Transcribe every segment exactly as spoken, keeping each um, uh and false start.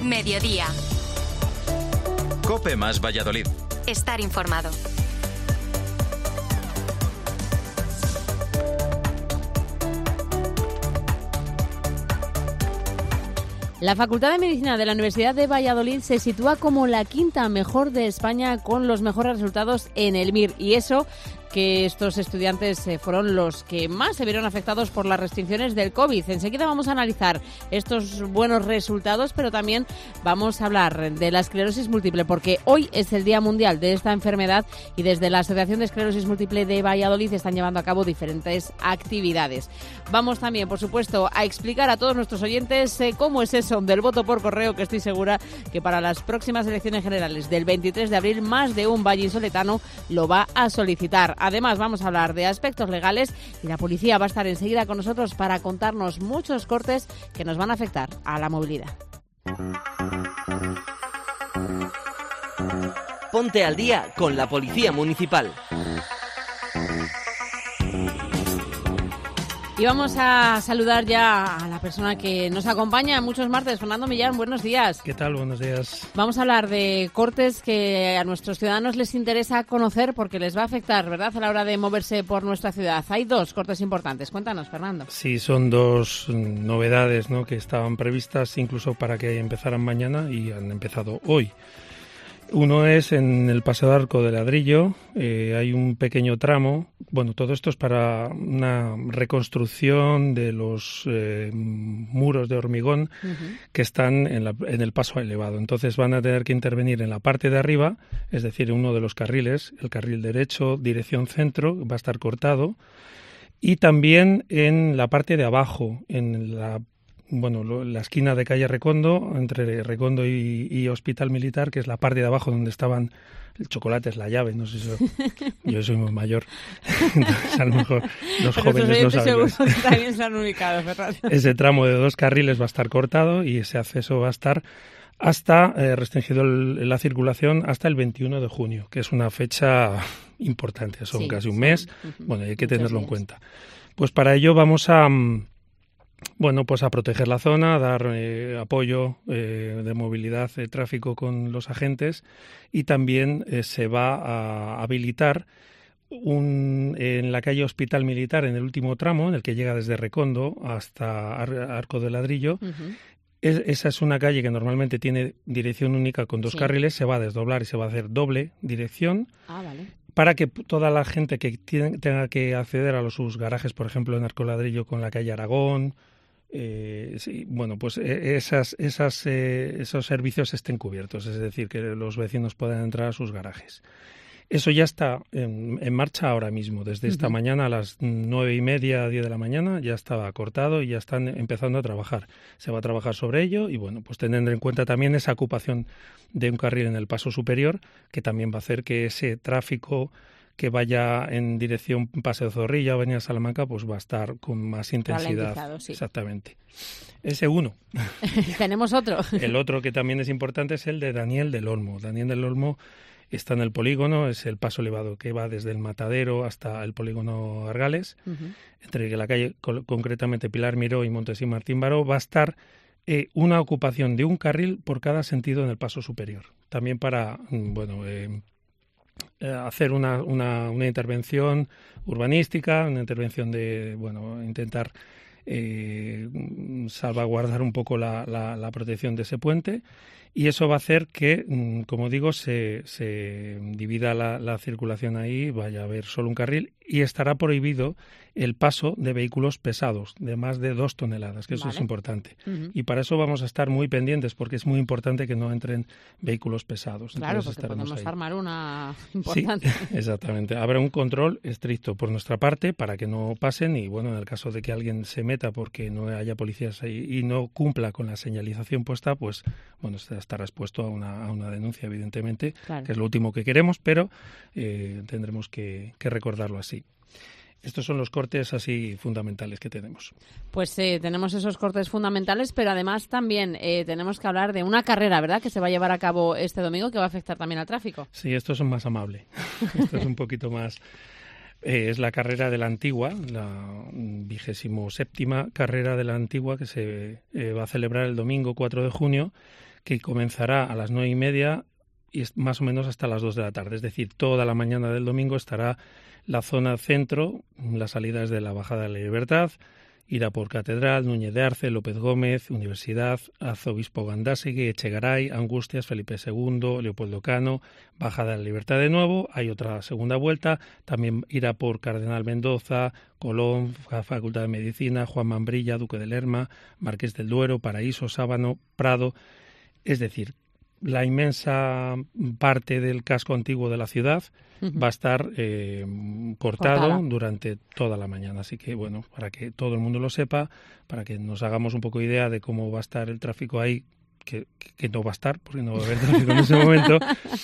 Mediodía. COPE más Valladolid. Estar informado. La Facultad de Medicina de la Universidad de Valladolid se sitúa como la quinta mejor de España con los mejores resultados en el M I R. Y eso que estos estudiantes fueron los que más se vieron afectados por las restricciones del COVID. Enseguida vamos a analizar estos buenos resultados, pero también vamos a hablar de la esclerosis múltiple, porque hoy es el Día Mundial de esta enfermedad y desde la Asociación de Esclerosis Múltiple de Valladolid están llevando a cabo diferentes actividades. Vamos también, por supuesto, a explicar a todos nuestros oyentes eh, cómo es eso del voto por correo, que estoy segura que para las próximas elecciones generales del veintitrés de abril más de un vallisoletano lo va a solicitar. Además, vamos a hablar de aspectos legales y la policía va a estar enseguida con nosotros para contarnos muchos cortes que nos van a afectar a la movilidad. Ponte al día con la Policía Municipal. Y vamos a saludar ya a la persona que nos acompaña muchos martes. Fernando Millán, buenos días. ¿Qué tal? Buenos días. Vamos a hablar de cortes que a nuestros ciudadanos les interesa conocer porque les va a afectar, ¿verdad?, a la hora de moverse por nuestra ciudad. Hay dos cortes importantes. Cuéntanos, Fernando. Sí, son dos novedades, ¿no?, que estaban previstas incluso para que empezaran mañana y han empezado hoy. Uno es en el Paseo de Arco de Ladrillo, eh, hay un pequeño tramo, bueno, todo esto es para una reconstrucción de los eh, muros de hormigón uh-huh. que están en, la, en el paso elevado. Entonces van a tener que intervenir en la parte de arriba, es decir, en uno de los carriles, el carril derecho, dirección centro, va a estar cortado, y también en la parte de abajo, en la Bueno, lo, la esquina de calle Recondo, entre Recondo y, y Hospital Militar, que es la parte de abajo donde estaban el chocolate, es la llave, no sé si eso, yo soy muy mayor, entonces a lo mejor los Pero jóvenes no saben. Seguro que también se han ubicado, Fernando. Ese tramo de dos carriles va a estar cortado y ese acceso va a estar hasta eh, restringido el, la circulación hasta el veintiuno de junio, que es una fecha importante, son sí, casi un mes, sí. uh-huh. bueno, hay que Muchos tenerlo días. en cuenta. Pues para ello vamos a... Bueno, pues a proteger la zona, a dar eh, apoyo eh, de movilidad de tráfico con los agentes y también eh, se va a habilitar un, en la calle Hospital Militar, en el último tramo, en el que llega desde Recondo hasta Ar- Arco de Ladrillo. Uh-huh. Es, esa es una calle que normalmente tiene dirección única con dos sí. carriles, se va a desdoblar y se va a hacer doble dirección. Ah, vale. Para que toda la gente que tiene, tenga que acceder a los, sus garajes, por ejemplo, en Arco de Ladrillo con la calle Aragón, Eh, sí, bueno, pues esas, esas, eh, esos servicios estén cubiertos, es decir, que los vecinos puedan entrar a sus garajes. Eso ya está en, en marcha ahora mismo, desde esta uh-huh. mañana a las nueve y media, diez de la mañana, ya estaba cortado y ya están empezando a trabajar. Se va a trabajar sobre ello y, bueno, pues teniendo en cuenta también esa ocupación de un carril en el paso superior, que también va a hacer que ese tráfico que vaya en dirección Paseo Zorrilla o Avenida Salamanca, pues va a estar con más intensidad. Sí. Exactamente. Ese uno. Tenemos otro. El otro que también es importante es el de Daniel del Olmo. Daniel del Olmo está en el polígono, es el paso elevado que va desde el Matadero hasta el polígono Argales, uh-huh. entre la calle, concretamente Pilar Miró y Montesí Martín Baró, va a estar eh, una ocupación de un carril por cada sentido en el paso superior. También para, bueno... Eh, hacer una, una, una intervención urbanística, una intervención de, bueno, intentar eh, salvaguardar un poco la, la, la protección de ese puente, y eso va a hacer que, como digo, se, se divida la, la circulación ahí, vaya a haber solo un carril y estará prohibido el paso de vehículos pesados de más de dos toneladas, que eso vale. es importante. Uh-huh. Y para eso vamos a estar muy pendientes porque es muy importante que no entren vehículos pesados. Claro, Entonces porque podemos ahí. armar una importante. Sí, exactamente. Habrá un control estricto por nuestra parte para que no pasen y, bueno, en el caso de que alguien se meta porque no haya policías ahí y no cumpla con la señalización puesta, pues, bueno, estará expuesto a una, a una denuncia, evidentemente, claro. que es lo último que queremos, pero eh, tendremos que, que recordarlo así. Estos son los cortes así fundamentales que tenemos. Pues eh, tenemos esos cortes fundamentales, pero además también eh, tenemos que hablar de una carrera, ¿verdad?, que se va a llevar a cabo este domingo, que va a afectar también al tráfico. Sí, estos son más amables. Esto es un poquito más... Eh, es la carrera de la Antigua, la vigésimo séptima carrera de la Antigua, que se eh, va a celebrar el domingo cuatro de junio, que comenzará a las nueve y media y más o menos hasta las dos de la tarde. Es decir, toda la mañana del domingo estará la zona centro, la salida es de la Bajada de la Libertad, irá por Catedral, Núñez de Arce, López Gómez, Universidad, Arzobispo Gandásegui, Echegaray, Angustias, Felipe segundo, Leopoldo Cano, Bajada de la Libertad de nuevo, hay otra segunda vuelta, también irá por Cardenal Mendoza, Colón, Facultad de Medicina, Juan Mambrilla, Duque de Lerma, Marqués del Duero, Paraíso, Sábano, Prado, es decir, la inmensa parte del casco antiguo de la ciudad uh-huh. va a estar eh, cortado Cortada. durante toda la mañana. Así que, bueno, para que todo el mundo lo sepa, para que nos hagamos un poco idea de cómo va a estar el tráfico ahí, que, que no va a estar, porque no va a haber tráfico en ese momento,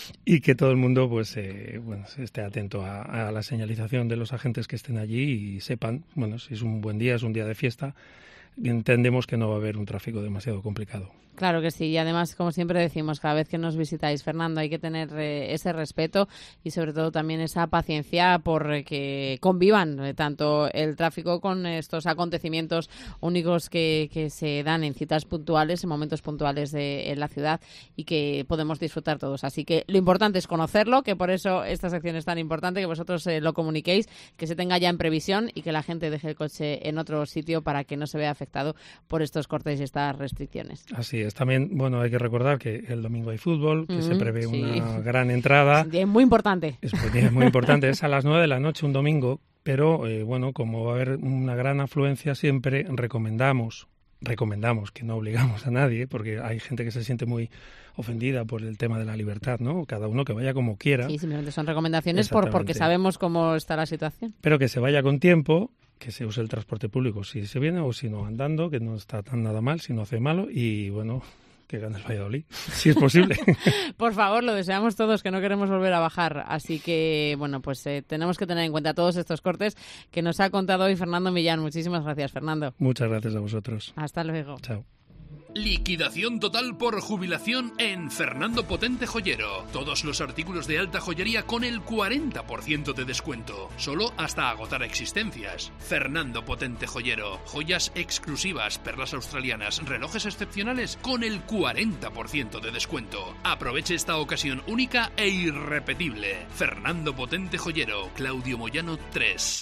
y que todo el mundo pues eh, bueno, esté atento a, a la señalización de los agentes que estén allí y sepan, bueno, si es un buen día, es un día de fiesta, entendemos que no va a haber un tráfico demasiado complicado. Claro que sí, y además, como siempre decimos, cada vez que nos visitáis, Fernando, hay que tener eh, ese respeto y sobre todo también esa paciencia por eh, que convivan eh, tanto el tráfico con estos acontecimientos únicos que, que se dan en citas puntuales, en momentos puntuales de en la ciudad y que podemos disfrutar todos. Así que lo importante es conocerlo, que por eso esta sección es tan importante, que vosotros eh, lo comuniquéis, que se tenga ya en previsión y que la gente deje el coche en otro sitio para que no se vea afectado por estos cortes y estas restricciones. Así es. También, bueno, hay que recordar que el domingo hay fútbol, que mm, se prevé sí. una gran entrada. Es un día muy importante. Es un día muy importante. Es a las nueve de la noche un domingo, pero, eh, bueno, como va a haber una gran afluencia siempre, recomendamos, recomendamos, que no obligamos a nadie, porque hay gente que se siente muy ofendida por el tema de la libertad, ¿no? Cada uno que vaya como quiera. Sí, simplemente son recomendaciones por porque sabemos cómo está la situación. Pero que se vaya con tiempo, que se use el transporte público si se viene o si no andando, que no está tan nada mal, si no hace malo, y bueno, que gane el Valladolid, si es posible. Por favor, lo deseamos todos, que no queremos volver a bajar. Así que, bueno, pues eh, tenemos que tener en cuenta todos estos cortes que nos ha contado hoy Fernando Millán. Muchísimas gracias, Fernando. Muchas gracias a vosotros. Hasta luego. Chao. Liquidación total por jubilación en Fernando Potente Joyero. Todos los artículos de alta joyería con el cuarenta por ciento de descuento. Solo hasta agotar existencias. Fernando Potente Joyero. Joyas exclusivas, perlas australianas, relojes excepcionales con el cuarenta por ciento de descuento. Aproveche esta ocasión única e irrepetible. Fernando Potente Joyero. Claudio Moyano tres.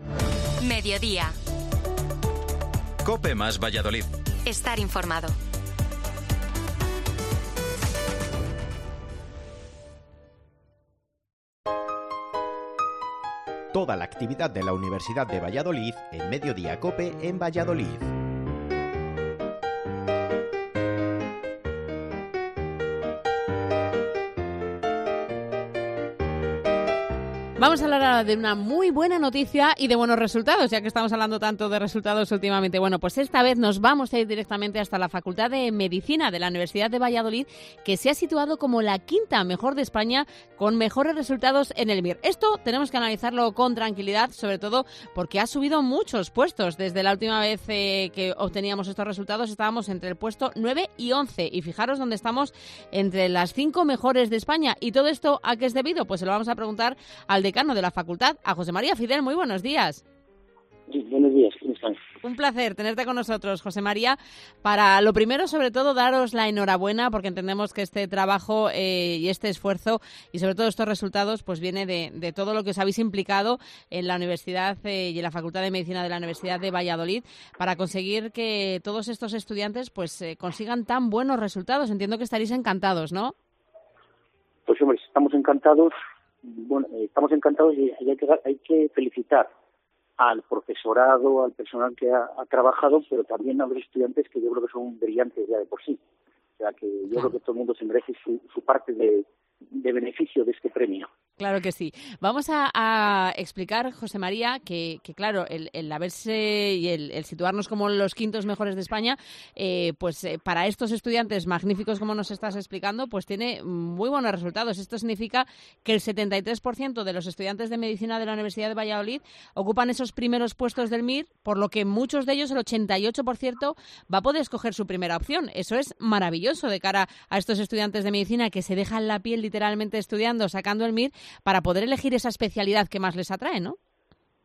Mediodía. COPE más Valladolid. Estar informado. Toda la actividad de la Universidad de Valladolid en Mediodía COPE en Valladolid. Vamos a hablar ahora de una muy buena noticia y de buenos resultados, ya que estamos hablando tanto de resultados últimamente. Bueno, pues esta vez nos vamos a ir directamente hasta la Facultad de Medicina de la Universidad de Valladolid, que se ha situado como la quinta mejor de España con mejores resultados en el M I R. Esto tenemos que analizarlo con tranquilidad, sobre todo porque ha subido muchos puestos. Desde la última vez eh, que obteníamos estos resultados estábamos entre el puesto nueve y once. Y fijaros dónde estamos, entre las cinco mejores de España. ¿Y todo esto a qué es debido? Pues se lo vamos a preguntar al decano de la facultad, a José María Fidel. Muy buenos días. Sí, buenos días, ¿cómo están? Un placer tenerte con nosotros, José María. Para lo primero, sobre todo, daros la enhorabuena, porque entendemos que este trabajo eh, y este esfuerzo y sobre todo estos resultados pues viene de, de todo lo que os habéis implicado en la Universidad eh, y en la Facultad de Medicina de la Universidad de Valladolid para conseguir que todos estos estudiantes pues eh, consigan tan buenos resultados. Entiendo que estaréis encantados, ¿no? Pues hombre, estamos encantados. Bueno, estamos encantados y hay que, hay que felicitar al profesorado, al personal que ha, ha trabajado, pero también a los estudiantes, que yo creo que son brillantes ya de por sí. O sea, que yo creo que todo el mundo se merece su, su parte de, de beneficio de este premio. Claro que sí. Vamos a, a explicar, José María, que, que claro, el, el haberse y el, el situarnos como los quintos mejores de España, eh, pues eh, para estos estudiantes magníficos, como nos estás explicando, pues tiene muy buenos resultados. Esto significa que el setenta y tres por ciento de los estudiantes de medicina de la Universidad de Valladolid ocupan esos primeros puestos del M I R, por lo que muchos de ellos, el ochenta y ocho por ciento, va a poder escoger su primera opción. Eso es maravilloso de cara a estos estudiantes de medicina que se dejan la piel literalmente estudiando, sacando el M I R, para poder elegir esa especialidad que más les atrae, ¿no?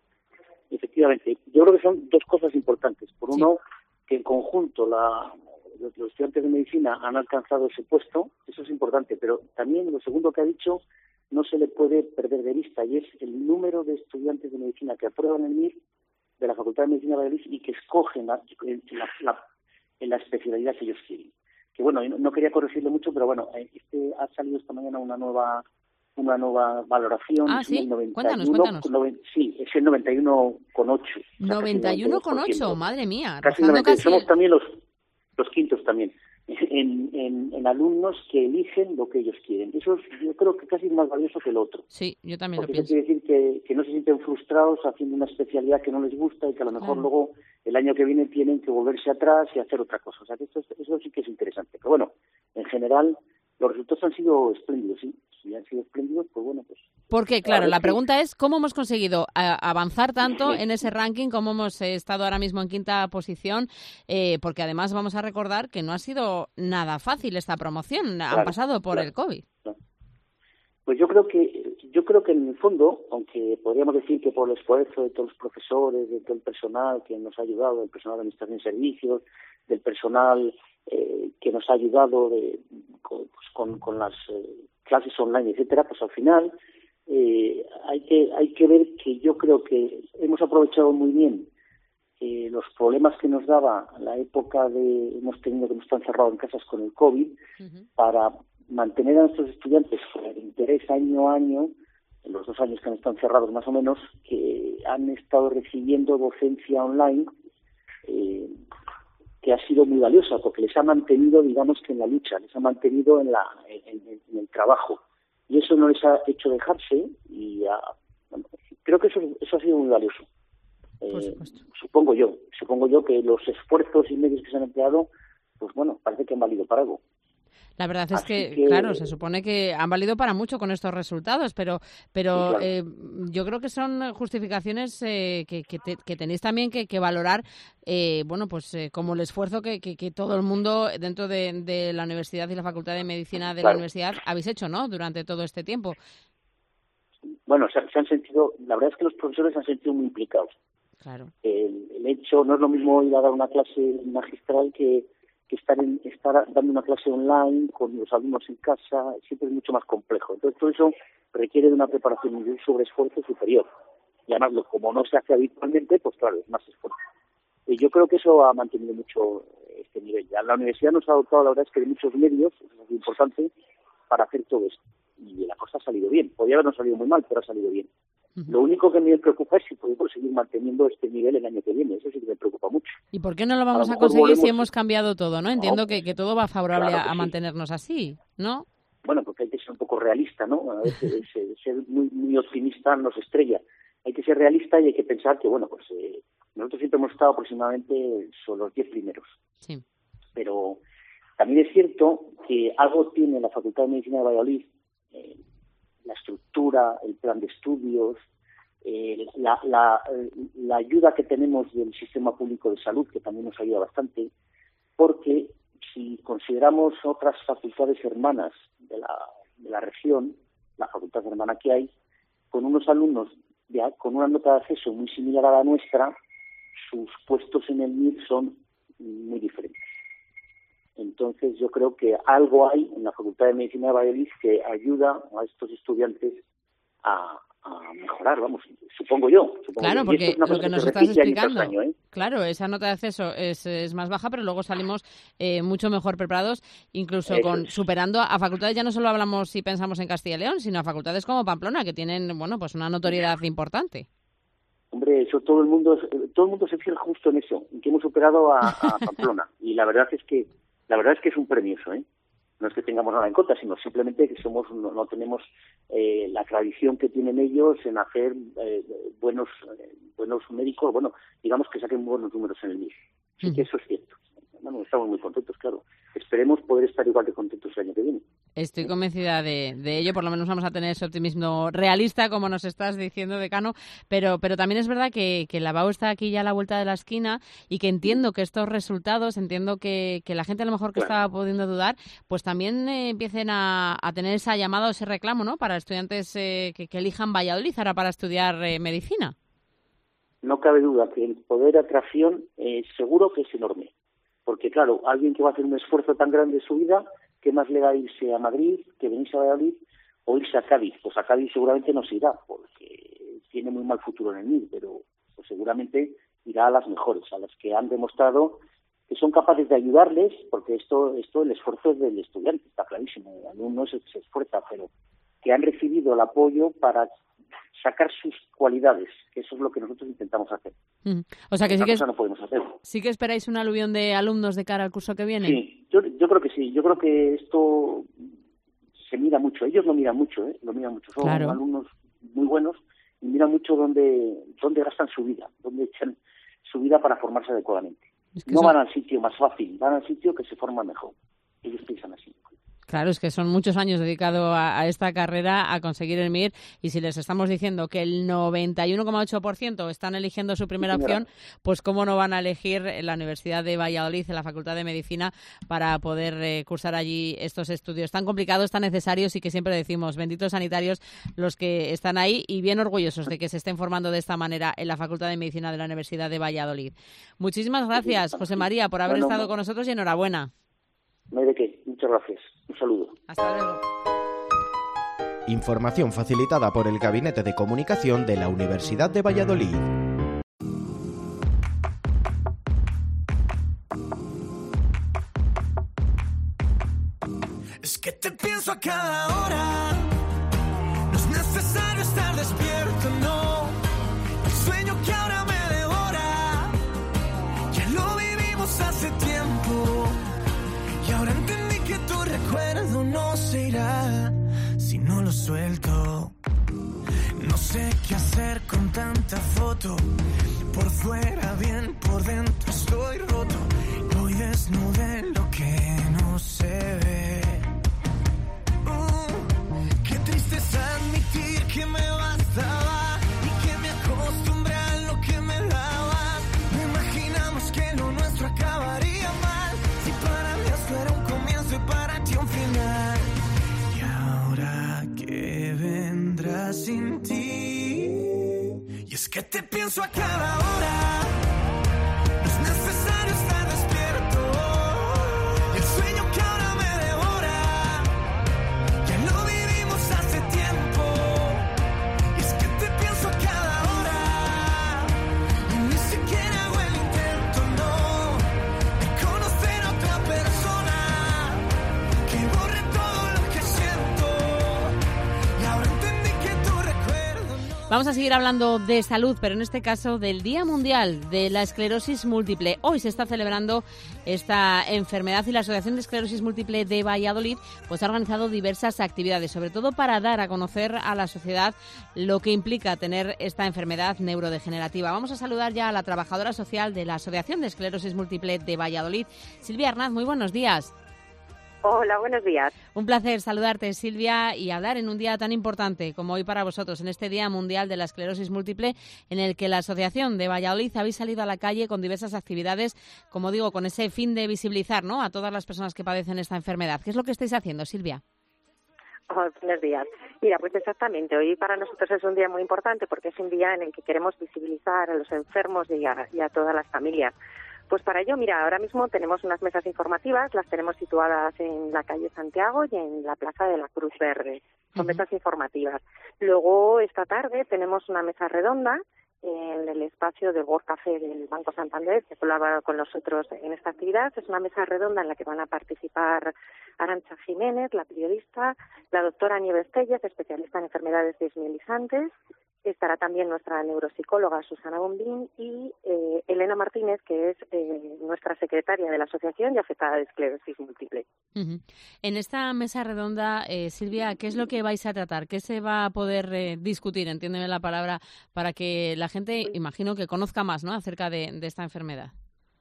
Efectivamente. Yo creo que son dos cosas importantes. Por uno, sí. que en conjunto la, los, los estudiantes de medicina han alcanzado ese puesto, eso es importante, pero también lo segundo que ha dicho no se le puede perder de vista, y es el número de estudiantes de medicina que aprueban el M I R de la Facultad de Medicina de Valladolid y que escogen la, la, la, en la especialidad que ellos quieren. Que bueno, no, no quería corregirle mucho, pero bueno, este ha salido esta mañana una nueva una nueva valoración. Ah, es ¿sí? el noventa y uno, Cuéntanos, cuéntanos. Noven, sí, es el noventa y uno coma ocho. noventa y uno coma ocho, madre mía. Casi noventa, casi somos el... también los, los quintos también. En, en, en alumnos que eligen lo que ellos quieren. Eso es, yo creo que casi es más valioso que el otro. Sí, yo también Porque lo pienso. eso quiere decir que, que no se sienten frustrados haciendo una especialidad que no les gusta y que a lo mejor claro. luego el año que viene tienen que volverse atrás y hacer otra cosa. O sea, que esto, eso sí que es interesante. Pero bueno, en general los resultados han sido espléndidos, sí. Si han sido espléndidos, pues bueno, pues... Porque, claro, la que... pregunta es cómo hemos conseguido a, avanzar tanto en ese ranking, cómo hemos eh, estado ahora mismo en quinta posición, eh, porque además vamos a recordar que no ha sido nada fácil esta promoción, claro, han pasado por claro, el COVID. Claro. Pues yo creo que yo creo que en el fondo, aunque podríamos decir que por el esfuerzo de todos los profesores, de todo el personal que nos ha ayudado, del personal de administración de servicios, del personal eh, que nos ha ayudado de, con, pues, con, con las eh, clases online, etcétera, pues al final eh, hay que hay que ver que yo creo que hemos aprovechado muy bien eh, los problemas que nos daba la época de hemos tenido que nos están encerrados en casas con el COVID uh-huh. para mantener a nuestros estudiantes con el interés año a año, en los dos años que han estado encerrados más o menos, que han estado recibiendo docencia online eh, que ha sido muy valiosa porque les ha mantenido, digamos que en la lucha, les ha mantenido en la en, en, en el trabajo y eso no les ha hecho dejarse y ha, bueno, creo que eso eso ha sido muy valioso. Eh, supongo yo, supongo yo que los esfuerzos y medios que se han empleado, pues bueno, parece que han valido para algo. La verdad es que, que, claro, se supone que han valido para mucho con estos resultados, pero pero claro. eh, yo creo que son justificaciones eh, que, que, te, que tenéis también que, que valorar, eh, bueno, pues eh, como el esfuerzo que, que, que todo el mundo dentro de, de la universidad y la Facultad de Medicina de claro. la universidad habéis hecho, ¿no?, durante todo este tiempo. Bueno, se, se han sentido, la verdad es que los profesores se han sentido muy implicados. Claro. El, el hecho, no es lo mismo ir a dar una clase magistral que que estar, en, estar dando una clase online con los alumnos en casa siempre es mucho más complejo. Entonces, todo eso requiere de una preparación y de un sobreesfuerzo superior. Y además, como no se hace habitualmente, pues claro, es más esfuerzo. Y yo creo que eso ha mantenido mucho este nivel. Ya la universidad nos ha dotado, la verdad es que de muchos medios, eso es muy importante, para hacer todo esto. Y la cosa ha salido bien. Podría habernos salido muy mal, pero ha salido bien. Uh-huh. Lo único que me preocupa es si podemos seguir manteniendo este nivel el año que viene. Eso sí que me preocupa mucho. ¿Y por qué no lo vamos a, a conseguir volvemos... si hemos cambiado todo, no? Entiendo no, que, que todo va favorable claro a, a mantenernos sí. así, ¿no? Bueno, porque hay que ser un poco realista, ¿no? A veces ser muy, muy optimista nos estrella. Hay que ser realista y hay que pensar que, bueno, pues eh, nosotros siempre hemos estado aproximadamente sobre los diez primeros. Sí. Pero también es cierto que algo tiene la Facultad de Medicina de Valladolid, eh, la estructura, el plan de estudios, eh, la, la, la ayuda que tenemos del sistema público de salud, que también nos ayuda bastante, porque si consideramos otras facultades hermanas de la, de la región, la facultad hermana que hay, con unos alumnos de, con una nota de acceso muy similar a la nuestra, sus puestos en el M I R son muy diferentes. Entonces yo creo que algo hay en la Facultad de Medicina de Valladolid que ayuda a estos estudiantes a, a mejorar, vamos, supongo yo. Supongo claro, yo. porque lo que, que nos estás explicando, año, ¿eh? claro, esa nota de acceso es, es más baja, pero luego salimos eh, mucho mejor preparados, incluso Eso con es. superando a facultades, ya no solo hablamos si pensamos en Castilla y León, sino a facultades como Pamplona, que tienen, bueno, pues una notoriedad importante. Hombre, eso todo el mundo todo el mundo se fija justo en eso, en que hemos superado a, a Pamplona, y la verdad es que La verdad es que es un premio eso, ¿eh? No es que tengamos nada en contra, sino simplemente que somos no, no tenemos eh, la tradición que tienen ellos en hacer eh, buenos eh, buenos médicos, bueno, digamos que saquen buenos números en el M I R. Así que eso es cierto. Bueno, estamos muy contentos, claro. Esperemos poder estar igual de contentos el año que viene. Estoy convencida de, de ello, por lo menos vamos a tener ese optimismo realista, como nos estás diciendo, decano, pero pero también es verdad que, que la B A U está aquí ya a la vuelta de la esquina y que entiendo que estos resultados, entiendo que, que la gente a lo mejor que claro. estaba pudiendo dudar, pues también eh, empiecen a, a tener esa llamada o ese reclamo, ¿no?, para estudiantes eh, que, que elijan Valladolid ahora para estudiar eh, medicina. No cabe duda que el poder de atracción eh, seguro que es enorme. Porque, claro, alguien que va a hacer un esfuerzo tan grande en su vida, ¿qué más le va a irse a Madrid que venirse a Valladolid o irse a Cádiz? Pues a Cádiz seguramente no se irá, porque tiene muy mal futuro en el M I R, pero pues seguramente irá a las mejores, a las que han demostrado que son capaces de ayudarles, porque esto, esto el esfuerzo es del estudiante, está clarísimo, el alumno se, se esfuerza, pero que han recibido el apoyo para sacar sus cualidades, que eso es lo que nosotros intentamos hacer. Mm. O sea que sí que, no podemos hacer. sí que esperáis un aluvión de alumnos de cara al curso que viene. Sí, yo, yo creo que sí, yo creo que esto se mira mucho, ellos lo miran mucho, ¿eh? lo miran mucho, son claro. alumnos muy buenos y miran mucho dónde, dónde gastan su vida, dónde echan su vida para formarse adecuadamente. Es que no son... van al sitio más fácil, van al sitio que se forma mejor. Ellos piensan así. Claro, es que son muchos años dedicados a, a esta carrera, a conseguir el M I R, y si les estamos diciendo que el noventa y uno coma ocho por ciento están eligiendo su primera sí, opción, pues cómo no van a elegir la Universidad de Valladolid, en la Facultad de Medicina, para poder eh, cursar allí estos estudios tan complicados, tan necesarios, y que siempre decimos, benditos sanitarios los que están ahí, y bien orgullosos de que se estén formando de esta manera en la Facultad de Medicina de la Universidad de Valladolid. Muchísimas gracias, José María, por haber bueno, estado con nosotros, y enhorabuena. No hay de qué. Muchas gracias. Un saludo. Hasta luego. Información facilitada por el Gabinete de Comunicación de la Universidad de Valladolid. Es que te pienso a cada hora. No es necesario estar despierto, no. El sueño que ahora me devora, ya lo vivimos hace tiempo. Y ahora entendí que tu recuerdo no se irá si no lo suelto. No sé qué hacer con tanta foto. Por fuera bien, por dentro estoy roto. Voy desnudo en lo que no se ve. Uh, qué triste es admitir que me bastaba y que me acostumbré a lo que me dabas. No imaginamos que lo nuestro acabaría mal. Si para mí fuera un comienzo y para ti un final. Y ahora que vendrá sin ti. Y es que te pienso a cada hora. No es necesario estar despierto. El sueño que ahora me devora, ya lo vivimos hace tiempo. Y es que te pienso a cada hora. Y ni siquiera hago el intento, no, de conocer a otra persona que borre todo lo que siento. Y ahora entendí que tu recuerdo no. Vamos a seguir hablando de salud, pero en este caso del Día Mundial de la Esclerosis Múltiple. Hoy se está celebrando esta enfermedad y la Asociación de Esclerosis Múltiple de Valladolid pues ha organizado diversas actividades, sobre todo para dar a conocer a la sociedad lo que implica tener esta enfermedad neurodegenerativa. Vamos a saludar ya a la trabajadora social de la Asociación de Esclerosis Múltiple de Valladolid, Silvia Arnaz. Muy buenos días. Hola, buenos días. Un placer saludarte, Silvia, y hablar en un día tan importante como hoy para vosotros, en este Día Mundial de la Esclerosis Múltiple, en el que la Asociación de Valladolid habéis salido a la calle con diversas actividades, como digo, con ese fin de visibilizar, ¿no?, a todas las personas que padecen esta enfermedad. ¿Qué es lo que estáis haciendo, Silvia? Oh, buenos días. Mira, pues exactamente, hoy para nosotros es un día muy importante porque es un día en el que queremos visibilizar a los enfermos y a, y a todas las familias. Pues para ello, mira, ahora mismo tenemos unas mesas informativas, las tenemos situadas en la calle Santiago y en la Plaza de la Cruz Verde. Son uh-huh. mesas informativas. Luego, esta tarde, tenemos una mesa redonda en el espacio del World Café del Banco Santander, que colabora con nosotros en esta actividad. Es una mesa redonda en la que van a participar Arantxa Jiménez, la periodista, la doctora Nieves Tellez, especialista en enfermedades desmielinizantes. Estará también nuestra neuropsicóloga Susana Bombín y eh, Elena Martínez, que es eh, nuestra secretaria de la Asociación y afectada de Esclerosis Múltiple. Uh-huh. En esta mesa redonda, eh, Silvia, ¿qué es lo que vais a tratar? ¿Qué se va a poder eh, discutir, entiéndeme la palabra, para que la gente, imagino, que conozca más, ¿no?, acerca de, de esta enfermedad?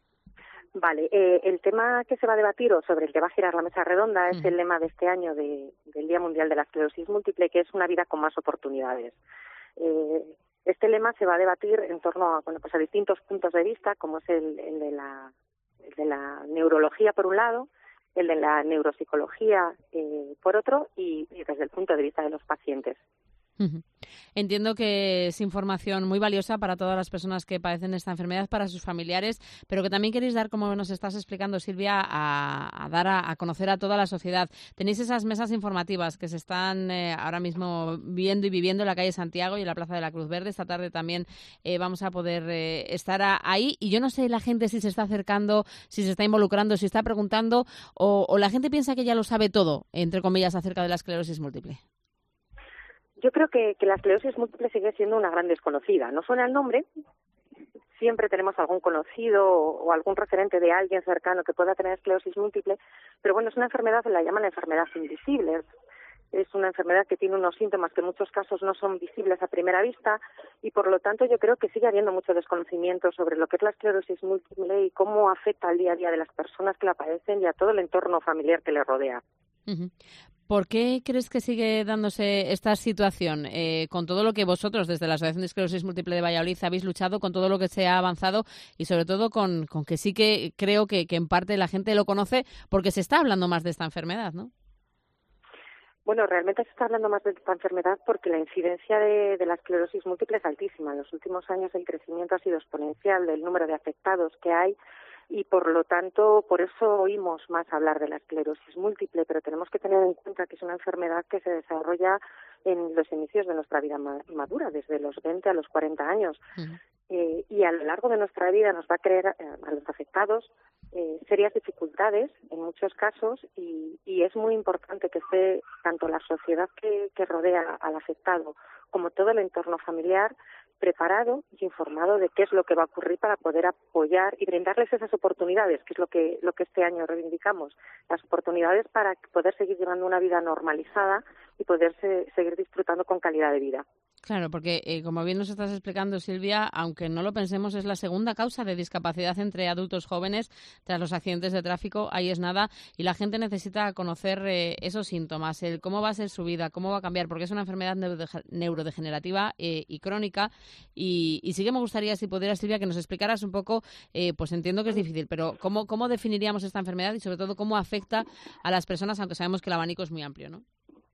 Vale, eh, el tema que se va a debatir o sobre el que va a girar la mesa redonda es uh-huh. el lema de este año de, del Día Mundial de la Esclerosis Múltiple, que es una vida con más oportunidades. Eh, este lema se va a debatir en torno a, bueno, pues a distintos puntos de vista, como es el, el, de la, el de la neurología por un lado, el de la neuropsicología eh, por otro y, y desde el punto de vista de los pacientes. Uh-huh. Entiendo que es información muy valiosa para todas las personas que padecen esta enfermedad, para sus familiares, pero que también queréis dar, como nos estás explicando, Silvia, a, a dar a, a conocer a toda la sociedad. Tenéis esas mesas informativas que se están eh, ahora mismo viendo y viviendo en la calle Santiago y en la Plaza de la Cruz Verde. Esta tarde también eh, vamos a poder eh, estar a, ahí. Y yo no sé la gente si se está acercando, si se está involucrando, si está preguntando, o, o la gente piensa que ya lo sabe todo, entre comillas, acerca de la esclerosis múltiple. Yo creo que, que la esclerosis múltiple sigue siendo una gran desconocida. No suena el nombre, siempre tenemos algún conocido o, o algún referente de alguien cercano que pueda tener esclerosis múltiple, pero bueno, es una enfermedad, la llaman la enfermedad invisible. Es una enfermedad que tiene unos síntomas que en muchos casos no son visibles a primera vista y por lo tanto yo creo que sigue habiendo mucho desconocimiento sobre lo que es la esclerosis múltiple y cómo afecta al día a día de las personas que la padecen y a todo el entorno familiar que les rodea. Uh-huh. ¿Por qué crees que sigue dándose esta situación? Eh, con todo lo que vosotros, desde la Asociación de Esclerosis Múltiple de Valladolid, habéis luchado, con todo lo que se ha avanzado y sobre todo con, con que sí que creo que, que en parte la gente lo conoce porque se está hablando más de esta enfermedad, ¿no? Bueno, realmente se está hablando más de esta enfermedad porque la incidencia de, de la esclerosis múltiple es altísima. En los últimos años el crecimiento ha sido exponencial del número de afectados que hay y por lo tanto por eso oímos más hablar de la esclerosis múltiple, pero tenemos que tener en cuenta que es una enfermedad que se desarrolla en los inicios de nuestra vida madura, desde los veinte a los cuarenta años. Uh-huh. Eh, y a lo largo de nuestra vida nos va a crear eh, a los afectados eh, serias dificultades en muchos casos y, y es muy importante que esté tanto la sociedad que, que rodea al afectado como todo el entorno familiar preparado y informado de qué es lo que va a ocurrir para poder apoyar y brindarles esas oportunidades, que es lo que lo que este año reivindicamos, las oportunidades para poder seguir llevando una vida normalizada y poder se, seguir disfrutando con calidad de vida. Claro, porque eh, como bien nos estás explicando, Silvia, aunque no lo pensemos, es la segunda causa de discapacidad entre adultos jóvenes tras los accidentes de tráfico. Ahí es nada y la gente necesita conocer eh, esos síntomas, el cómo va a ser su vida, cómo va a cambiar, porque es una enfermedad neurodegenerativa eh, y crónica. Y, y sí que me gustaría, si pudieras, Silvia, que nos explicaras un poco, eh, pues entiendo que es difícil, pero cómo, cómo definiríamos esta enfermedad y sobre todo cómo afecta a las personas, aunque sabemos que el abanico es muy amplio, ¿no?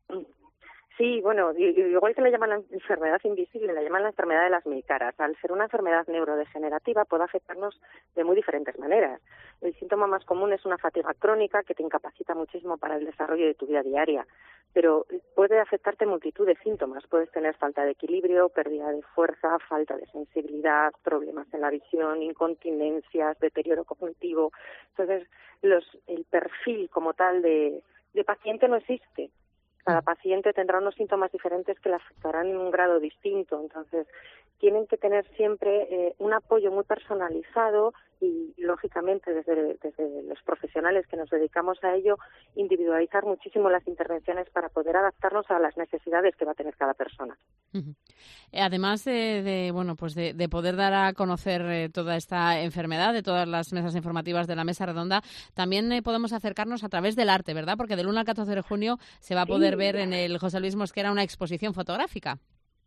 Sí, bueno, igual que le llaman la enfermedad invisible, la llaman la enfermedad de las mil caras. Al ser una enfermedad neurodegenerativa puede afectarnos de muy diferentes maneras. El síntoma más común es una fatiga crónica que te incapacita muchísimo para el desarrollo de tu vida diaria, pero puede afectarte multitud de síntomas. Puedes tener falta de equilibrio, pérdida de fuerza, falta de sensibilidad, problemas en la visión, incontinencias, deterioro cognitivo. Entonces, los, el perfil como tal de, de paciente no existe. Cada paciente tendrá unos síntomas diferentes que le afectarán en un grado distinto. Entonces, tienen que tener siempre eh, un apoyo muy personalizado y, lógicamente, desde, desde los profesionales que nos dedicamos a ello, individualizar muchísimo las intervenciones para poder adaptarnos a las necesidades que va a tener cada persona. Uh-huh. Además de, de bueno, pues de, de poder dar a conocer eh, toda esta enfermedad, de todas las mesas informativas de la Mesa Redonda, también eh, podemos acercarnos a través del arte, ¿verdad? Porque del uno al catorce de junio se va a poder sí. ver en el José Luis Mosquera una exposición fotográfica.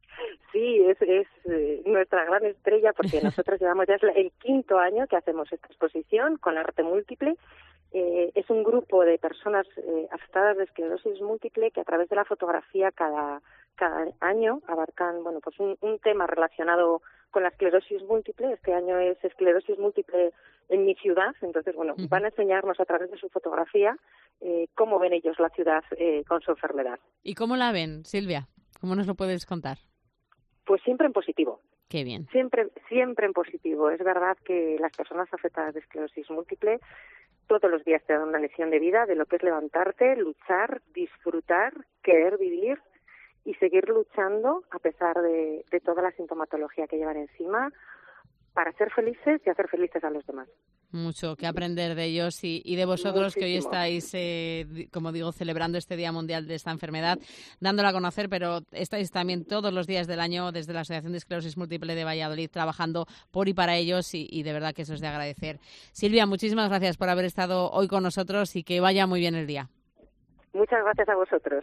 Sí, es, es eh, nuestra gran estrella porque nosotros llevamos ya el quinto año que hacemos esta exposición con arte múltiple. Eh, es un grupo de personas eh, afectadas de esclerosis múltiple que a través de la fotografía cada cada año abarcan bueno pues un, un tema relacionado con la esclerosis múltiple. Este año es esclerosis múltiple en mi ciudad, entonces bueno uh-huh. van a enseñarnos a través de su fotografía eh, cómo ven ellos la ciudad eh, con su enfermedad. ¿Y cómo la ven, Silvia? ¿Cómo nos lo puedes contar? Pues siempre en positivo. Qué bien. Siempre, siempre en positivo. Es verdad que las personas afectadas de esclerosis múltiple todos los días te dan una lección de vida de lo que es levantarte, luchar, disfrutar, querer vivir y seguir luchando a pesar de, de toda la sintomatología que llevan encima para ser felices y hacer felices a los demás. Mucho que aprender de ellos y, y de vosotros Muchísimo. Que hoy estáis, eh, como digo, celebrando este Día Mundial de esta enfermedad, dándola a conocer, pero estáis también todos los días del año desde la Asociación de Esclerosis Múltiple de Valladolid trabajando por y para ellos y, y de verdad que eso es de agradecer. Silvia, muchísimas gracias por haber estado hoy con nosotros y que vaya muy bien el día. Muchas gracias a vosotros.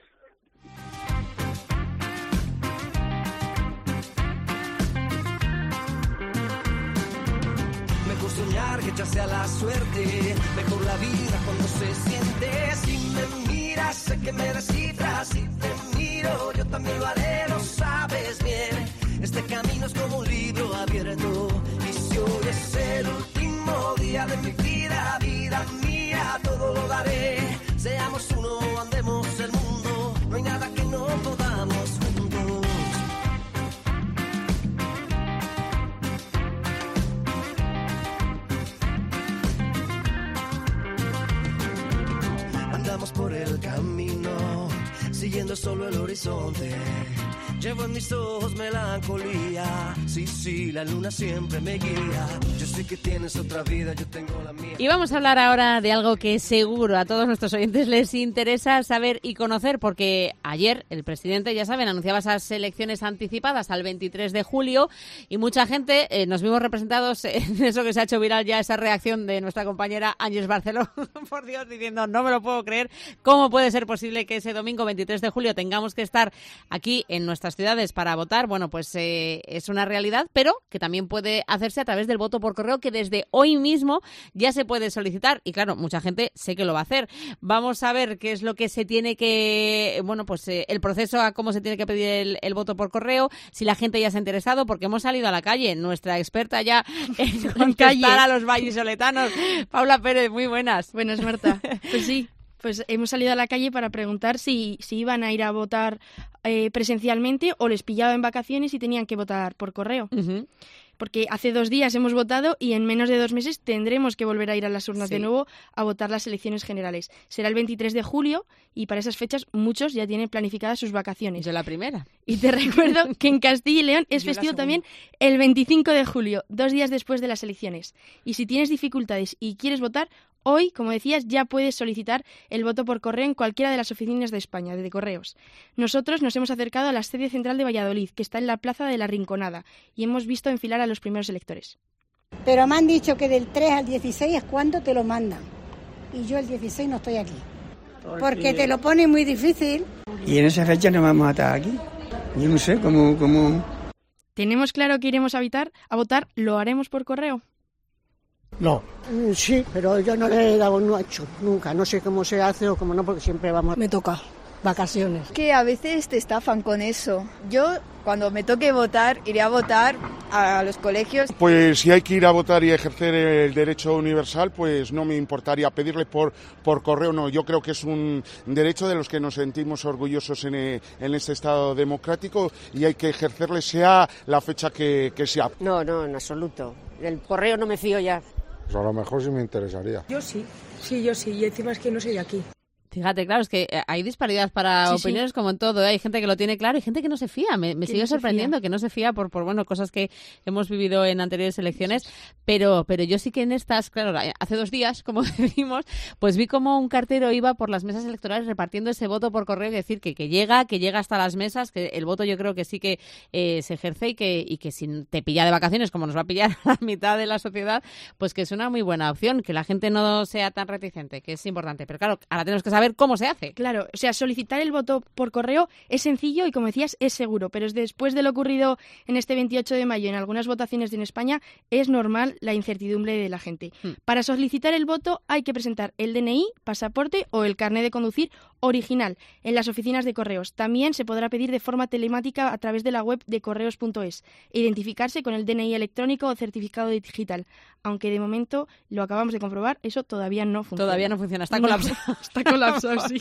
Soñar que echarse a la suerte, mejor la vida cuando se siente. Si me miras, sé que me descifras. Si te miro, yo también lo haré, lo sabes. todo lo daré. Seamos uno, andemos el mundo, no hay nada que no podamos juntos. Andamos por el camino, siguiendo solo el horizonte. Llevo en mis ojos melancolía. Sí, sí, la luna siempre me guía. Yo sé que tienes otra vida, yo tengo la mía. Y vamos a hablar ahora de algo que seguro a todos nuestros oyentes les interesa saber y conocer, porque ayer el presidente, ya saben, anunciaba esas elecciones anticipadas al veintitrés de julio y mucha gente eh, nos vimos representados en eso que se ha hecho viral ya, esa reacción de nuestra compañera Ángeles Barceló, por Dios, diciendo no me lo puedo creer, ¿cómo puede ser posible que ese domingo veintitrés de julio tengamos que estar aquí en nuestras ciudades para votar? Bueno, pues eh, es una realidad, pero que también puede hacerse a través del voto por correo, que desde hoy mismo ya se puede solicitar. Y claro, mucha gente sé que lo va a hacer. Vamos a ver qué es lo que se tiene que, bueno, pues eh, el proceso a cómo se tiene que pedir el, el voto por correo, si la gente ya se ha interesado, porque hemos salido a la calle. Nuestra experta ya en contestar a los vallisoletanos, Paula Pérez, muy buenas. Buenas, Marta. Pues sí. Pues hemos salido a la calle para preguntar si, si iban a ir a votar eh, presencialmente o les pillaba en vacaciones y tenían que votar por correo. Uh-huh. Porque hace dos días hemos votado y en menos de dos meses tendremos que volver a ir a las urnas sí. de nuevo a votar las elecciones generales. Será el veintitrés de julio y para esas fechas muchos ya tienen planificadas sus vacaciones. Yo la primera. Y te recuerdo que en Castilla y León es Yo festivo también el veinticinco de julio, dos días después de las elecciones. Y si tienes dificultades y quieres votar, hoy, como decías, ya puedes solicitar el voto por correo en cualquiera de las oficinas de España, de correos. Nosotros nos hemos acercado a la sede central de Valladolid, que está en la Plaza de la Rinconada, y hemos visto enfilar a los primeros electores. Pero me han dicho que del tres al dieciséis es cuando te lo mandan. Y yo el dieciséis no estoy aquí. Porque te lo pone muy difícil. Y en esa fecha no vamos a estar aquí. Yo no sé cómo... cómo... ¿Tenemos claro que iremos a, habitar, a votar? ¿Lo haremos por correo? No. Sí, pero yo no le he dado, no he hecho nunca. No sé cómo se hace o cómo no, porque siempre vamos... Me toca. Vacaciones. Que a veces te estafan con eso. Yo, cuando me toque votar, iré a votar a los colegios. Pues si hay que ir a votar y ejercer el derecho universal, pues no me importaría pedirle por, por correo. No, yo creo que es un derecho de los que nos sentimos orgullosos en, en este Estado democrático y hay que ejercerle sea la fecha que, que sea. No, no, en absoluto. El correo no me fío ya. Pues a lo mejor sí me interesaría. Yo sí, sí, yo sí, y encima es que no soy de aquí. Fíjate, claro, es que hay disparidad para sí, opiniones sí. como en todo, ¿eh? Hay gente que lo tiene claro y gente que no se fía. Me, me sigue no sorprendiendo que no se fía por, por bueno cosas que hemos vivido en anteriores elecciones, pero pero yo sí que en estas, claro, hace dos días, como decimos, pues vi como un cartero iba por las mesas electorales repartiendo ese voto por correo, y decir que, que llega, que llega hasta las mesas, que el voto yo creo que sí que eh, se ejerce y que, y que si te pilla de vacaciones, como nos va a pillar a la mitad de la sociedad, pues que es una muy buena opción, que la gente no sea tan reticente, que es importante. Pero claro, ahora tenemos que saber cómo se hace. Claro, o sea, solicitar el voto por correo es sencillo y, como decías, es seguro, pero después de lo ocurrido en este veintiocho de mayo en algunas votaciones en España, es normal la incertidumbre de la gente. Hmm. Para solicitar el voto hay que presentar el D N I, pasaporte o el carnet de conducir original en las oficinas de correos. También se podrá pedir de forma telemática a través de la web de correos punto es e identificarse con el D N I electrónico o certificado digital, aunque de momento, lo acabamos de comprobar, eso todavía no funciona. Todavía no funciona, está colapsado. No, está colapsado, sí.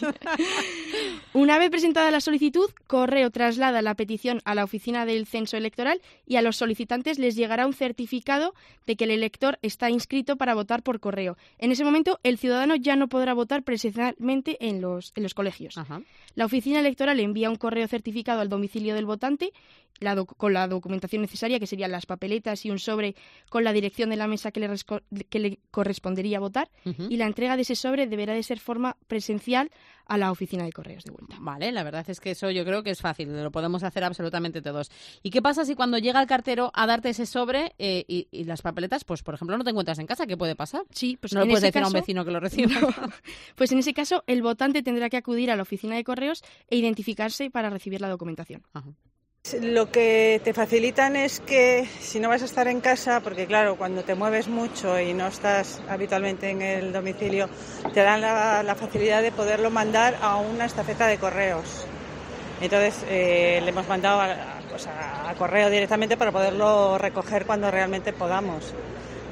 Una vez presentada la solicitud, Correo traslada la petición a la oficina del censo electoral y a los solicitantes les llegará un certificado de que el elector está inscrito para votar por correo. En ese momento, el ciudadano ya no podrá votar presencialmente en los, en los colegios. Ajá. La oficina electoral envía un correo certificado al domicilio del votante la doc- con la documentación necesaria, que serían las papeletas y un sobre con la dirección de la mesa que le, resco- que le correspondería votar, uh-huh. y la entrega de ese sobre deberá de ser forma presencial a la oficina de correos de vuelta. Vale, la verdad es que eso yo creo que es fácil, lo podemos hacer absolutamente todos. ¿Y qué pasa si cuando llega el cartero a darte ese sobre eh, y, y las papeletas, pues por ejemplo no te encuentras en casa? ¿Qué puede pasar? Sí, pues no le puedes decir caso, a un vecino que lo reciba. No. Pues en ese caso el votante tendrá que acudir a la oficina de correos e identificarse para recibir la documentación. Ajá. Lo que te facilitan es que si no vas a estar en casa, porque claro, cuando te mueves mucho y no estás habitualmente en el domicilio, te dan la, la facilidad de poderlo mandar a una estafeta de correos. Entonces eh, le hemos mandado a, pues a, a correo directamente para poderlo recoger cuando realmente podamos.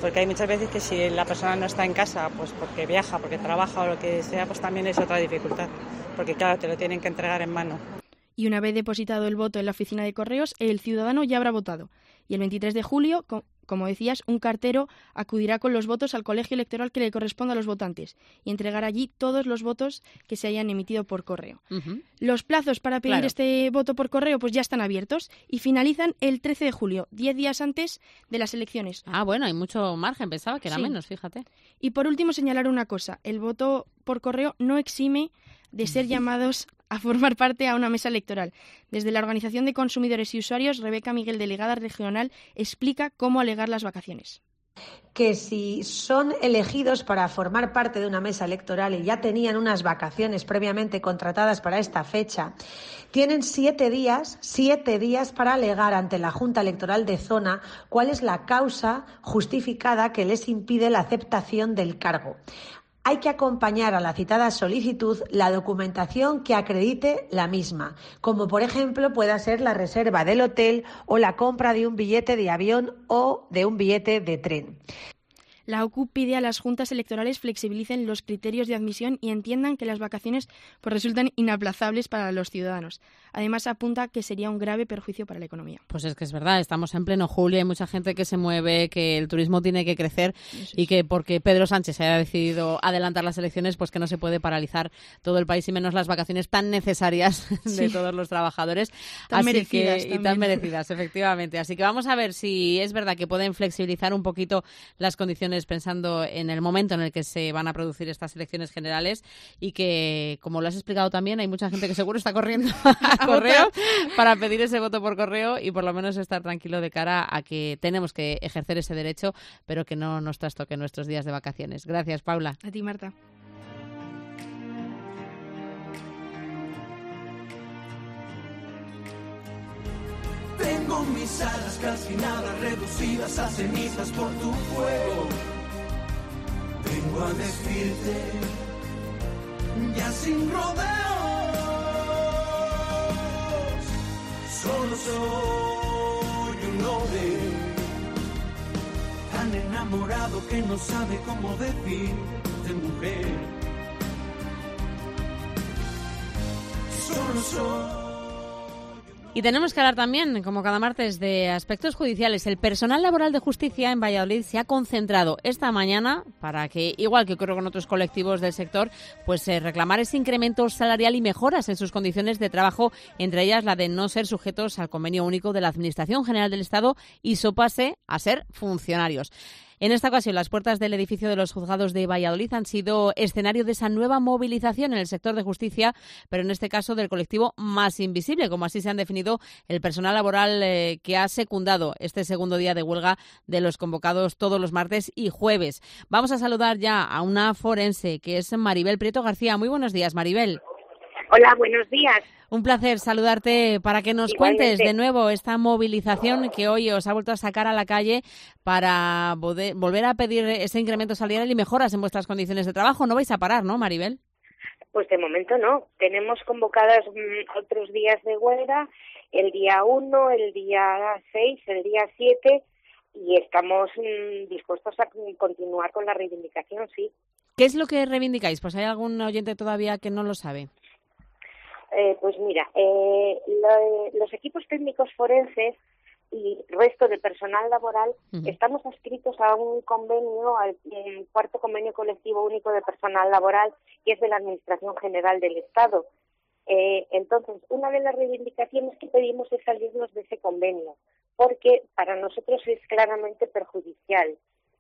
porque hay muchas veces que si la persona no está en casa, pues porque viaja, porque trabaja o lo que sea, pues también es otra dificultad, porque claro, te lo tienen que entregar en mano. Y una vez depositado el voto en la oficina de correos, el ciudadano ya habrá votado. Y el veintitrés de julio, como decías, un cartero acudirá con los votos al colegio electoral que le corresponda a los votantes y entregará allí todos los votos que se hayan emitido por correo. Uh-huh. Los plazos para pedir claro. este voto por correo pues ya están abiertos y finalizan el trece de julio, diez días antes de las elecciones. Ah, bueno, hay mucho margen, pensaba que era sí. menos, fíjate. Y por último señalar una cosa, el voto por correo no exime de ser llamados a formar parte a una mesa electoral. Desde la Organización de Consumidores y Usuarios, Rebeca Miguel, delegada regional, explica cómo alegar las vacaciones. Que si son elegidos para formar parte de una mesa electoral y ya tenían unas vacaciones previamente contratadas para esta fecha, tienen siete días, siete días para alegar ante la Junta Electoral de Zona cuál es la causa justificada que les impide la aceptación del cargo. Hay que acompañar a la citada solicitud la documentación que acredite la misma, como por ejemplo pueda ser la reserva del hotel o la compra de un billete de avión o de un billete de tren. La O C U pide a las juntas electorales flexibilicen los criterios de admisión y entiendan que las vacaciones pues, resultan inaplazables para los ciudadanos. Además, apunta que sería un grave perjuicio para la economía. Pues es que es verdad, estamos en pleno julio, hay mucha gente que se mueve, que el turismo tiene que crecer y que porque Pedro Sánchez haya decidido adelantar las elecciones, pues que no se puede paralizar todo el país y menos las vacaciones tan necesarias de sí. todos los trabajadores. Tan Así merecidas que, y tan merecidas, efectivamente. Así que vamos a ver si es verdad que pueden flexibilizar un poquito las condiciones pensando en el momento en el que se van a producir estas elecciones generales y que, como lo has explicado también, hay mucha gente que seguro está corriendo a correo para pedir ese voto por correo y por lo menos estar tranquilo de cara a que tenemos que ejercer ese derecho, pero que no nos trastoque nuestros días de vacaciones. Gracias, Paula. A ti, Marta. Tengo mis alas calcinadas, reducidas a cenizas por tu fuego. Vengo a decirte, ya sin rodeos, solo soy un hombre tan enamorado que no sabe cómo decir de mujer. Solo soy. Y tenemos que hablar también, como cada martes, de aspectos judiciales. El personal laboral de justicia en Valladolid se ha concentrado esta mañana para que, igual que ocurre con otros colectivos del sector, pues eh, reclamar ese incremento salarial y mejoras en sus condiciones de trabajo, entre ellas la de no ser sujetos al convenio único de la Administración General del Estado y sopase a ser funcionarios. En esta ocasión, las puertas del edificio de los juzgados de Valladolid han sido escenario de esa nueva movilización en el sector de justicia, pero en este caso del colectivo más invisible, como así se han definido el personal laboral eh, que ha secundado este segundo día de huelga de los convocados todos los martes y jueves. Vamos a saludar ya a una forense, que es Maribel Prieto García. Muy buenos días, Maribel. Hola, buenos días. Un placer saludarte para que nos Igualmente. cuentes de nuevo esta movilización que hoy os ha vuelto a sacar a la calle para poder, volver a pedir ese incremento salarial y mejoras en vuestras condiciones de trabajo. No vais a parar, ¿no, Maribel? Pues de momento no. Tenemos convocadas mmm, otros días de huelga, el día uno, el día seis, el día siete, y estamos mmm, dispuestos a continuar con la reivindicación, sí. ¿Qué es lo que reivindicáis? Pues hay algún oyente todavía que no lo sabe. Eh, pues mira, eh, lo, los equipos técnicos forenses y resto de personal laboral uh-huh. estamos adscritos a un convenio, al eh, cuarto convenio colectivo único de personal laboral, que es de la Administración General del Estado. Eh, entonces, una de las reivindicaciones que pedimos es salirnos de ese convenio, porque para nosotros es claramente perjudicial.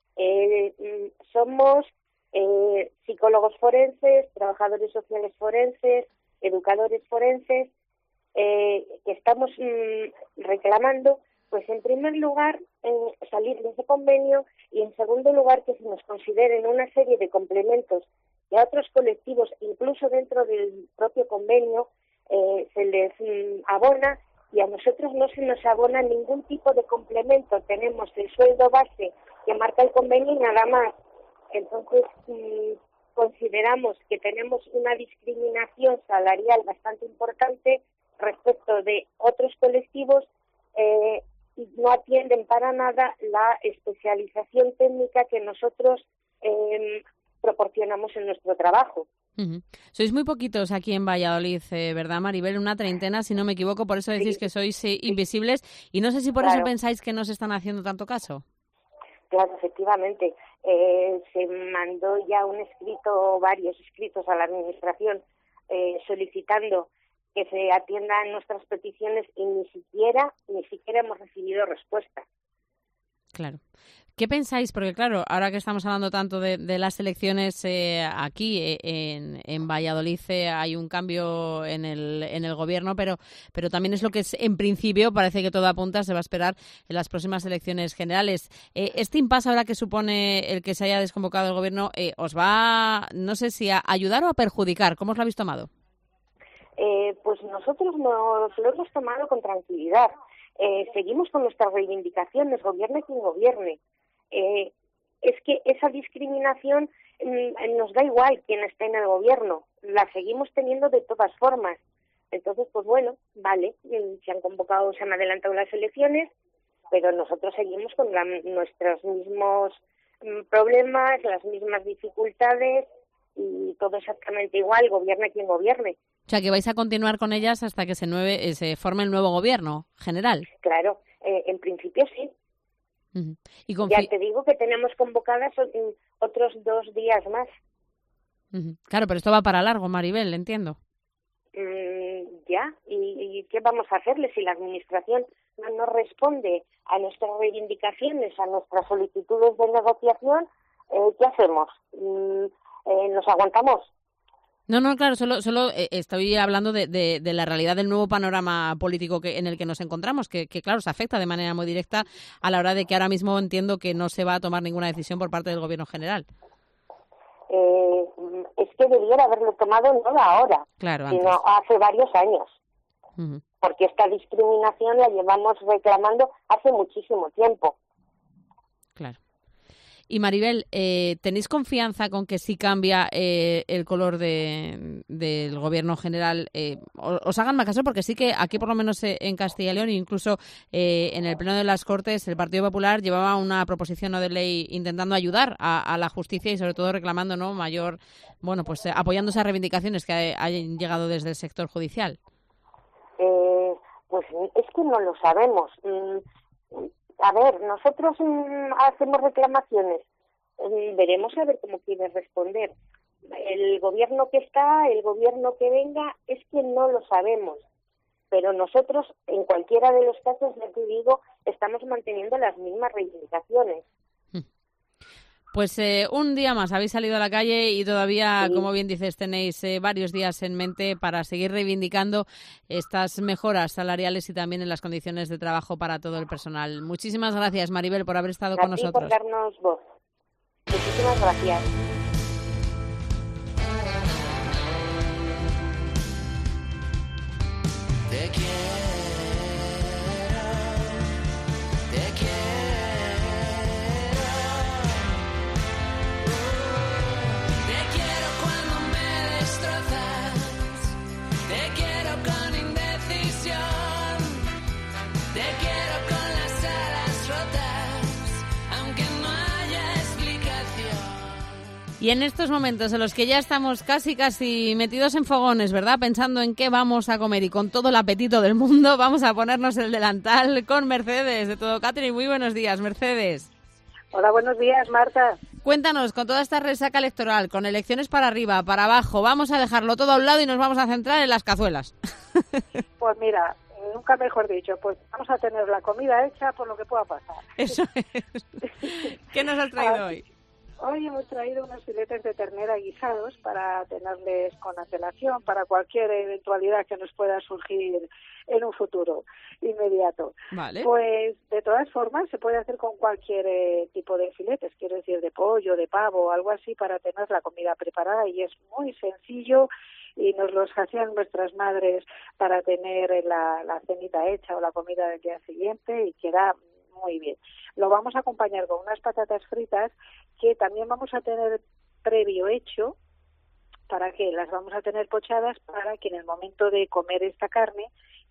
Eh, somos eh, psicólogos forenses, trabajadores sociales forenses, educadores forenses, eh, que estamos mm, reclamando, pues en primer lugar, eh, salir de ese convenio y en segundo lugar que se nos consideren una serie de complementos que a otros colectivos, incluso dentro del propio convenio, eh, se les mm, abona y a nosotros no se nos abona ningún tipo de complemento. Tenemos el sueldo base que marca el convenio y nada más. Entonces, mm, consideramos que tenemos una discriminación salarial bastante importante respecto de otros colectivos, eh, no atienden para nada la especialización técnica que nosotros eh, proporcionamos en nuestro trabajo. Uh-huh. Sois muy poquitos aquí en Valladolid, eh, ¿verdad, Maribel? Una treintena, si no me equivoco, por eso decís sí. que sois eh, invisibles, y no sé si por claro. eso pensáis que no se están haciendo tanto caso. Claro, efectivamente. Eh, se mandó ya un escrito, varios escritos a la Administración eh, solicitando que se atiendan nuestras peticiones y ni siquiera, ni siquiera hemos recibido respuesta. Claro. ¿Qué pensáis? Porque claro, ahora que estamos hablando tanto de, de las elecciones eh, aquí eh, en, en Valladolid eh, hay un cambio en el, en el gobierno, pero, pero también es lo que es, en principio parece que todo apunta, se va a esperar en las próximas elecciones generales. Eh, este impasse ahora que supone el que se haya desconvocado el gobierno, eh, ¿os va, no sé si a ayudar o a perjudicar? ¿Cómo os lo habéis tomado? Eh, pues nosotros nos lo hemos tomado con tranquilidad. Eh, seguimos con nuestras reivindicaciones, gobierne quien gobierne. Eh, es que esa discriminación mm, nos da igual quien esté en el gobierno, la seguimos teniendo de todas formas. Entonces, pues bueno, vale, se han convocado, se han adelantado las elecciones, pero nosotros seguimos con la, nuestros mismos mm, problemas, las mismas dificultades y todo exactamente igual, gobierne quien gobierne. O sea, que vais a continuar con ellas hasta que se, nueve, eh, se forme el nuevo gobierno general. Claro, eh, en principio sí. Uh-huh. Y confi- ya te digo que tenemos convocadas otros dos días más. Uh-huh. Claro, pero esto va para largo, Maribel, entiendo. Mm, ya, ¿Y, ¿y qué vamos a hacerle si la Administración no nos responde a nuestras reivindicaciones, a nuestras solicitudes de negociación? Eh, ¿Qué hacemos? Mm, eh, ¿Nos aguantamos? No, no, claro, solo, solo eh, estoy hablando de, de, de la realidad del nuevo panorama político que, en el que nos encontramos, que, que claro, se afecta de manera muy directa a la hora de que ahora mismo entiendo que no se va a tomar ninguna decisión por parte del Gobierno general. Eh, es que debiera haberlo tomado no ahora, claro, sino antes. Hace varios años. Uh-huh. Porque esta discriminación la llevamos reclamando hace muchísimo tiempo. Claro. Y Maribel, eh, ¿tenéis confianza con que si cambia eh, el color de, del gobierno general eh, os hagan más caso? Porque sí que aquí, por lo menos eh, en Castilla y León, incluso eh, en el Pleno de las Cortes, el Partido Popular llevaba una proposición no de ley intentando ayudar a, a la justicia y sobre todo reclamando no mayor, bueno, pues eh, apoyando esas reivindicaciones que hayan llegado desde el sector judicial. Eh, pues es que no lo sabemos. Mm. A ver, nosotros mmm, hacemos reclamaciones, eh, veremos a ver cómo quiere responder. El gobierno que está, el gobierno que venga, es que no lo sabemos. Pero nosotros, en cualquiera de los casos, ya te digo, estamos manteniendo las mismas reivindicaciones. Pues eh, un día más habéis salido a la calle y todavía, sí. como bien dices, tenéis eh, varios días en mente para seguir reivindicando estas mejoras salariales y también en las condiciones de trabajo para todo el personal. Muchísimas gracias, Maribel, por haber estado Gracias con nosotros. por darnos voz. Muchísimas gracias. Te quiero, te quiero. Y en estos momentos en los que ya estamos casi casi metidos en fogones, ¿verdad? Pensando en qué vamos a comer y con todo el apetito del mundo, vamos a ponernos el delantal con Mercedes de Todo Catering. Muy buenos días, Mercedes. Hola, buenos días, Marta. Cuéntanos, con toda esta resaca electoral, con elecciones para arriba, para abajo, vamos a dejarlo todo a un lado y nos vamos a centrar en las cazuelas. Pues mira, nunca mejor dicho, pues vamos a tener la comida hecha por lo que pueda pasar. Eso es. ¿Qué nos has traído hoy? Hoy hemos traído unos filetes de ternera guisados para tenerles con antelación para cualquier eventualidad que nos pueda surgir en un futuro inmediato. Vale. Pues de todas formas se puede hacer con cualquier eh, tipo de filetes, quiero decir de pollo, de pavo, algo así para tener la comida preparada y es muy sencillo y nos los hacían nuestras madres para tener la, la cenita hecha o la comida del día siguiente y queda muy bien. Lo vamos a acompañar con unas patatas fritas que también vamos a tener previo hecho. ¿Para qué? Las vamos a tener pochadas para que en el momento de comer esta carne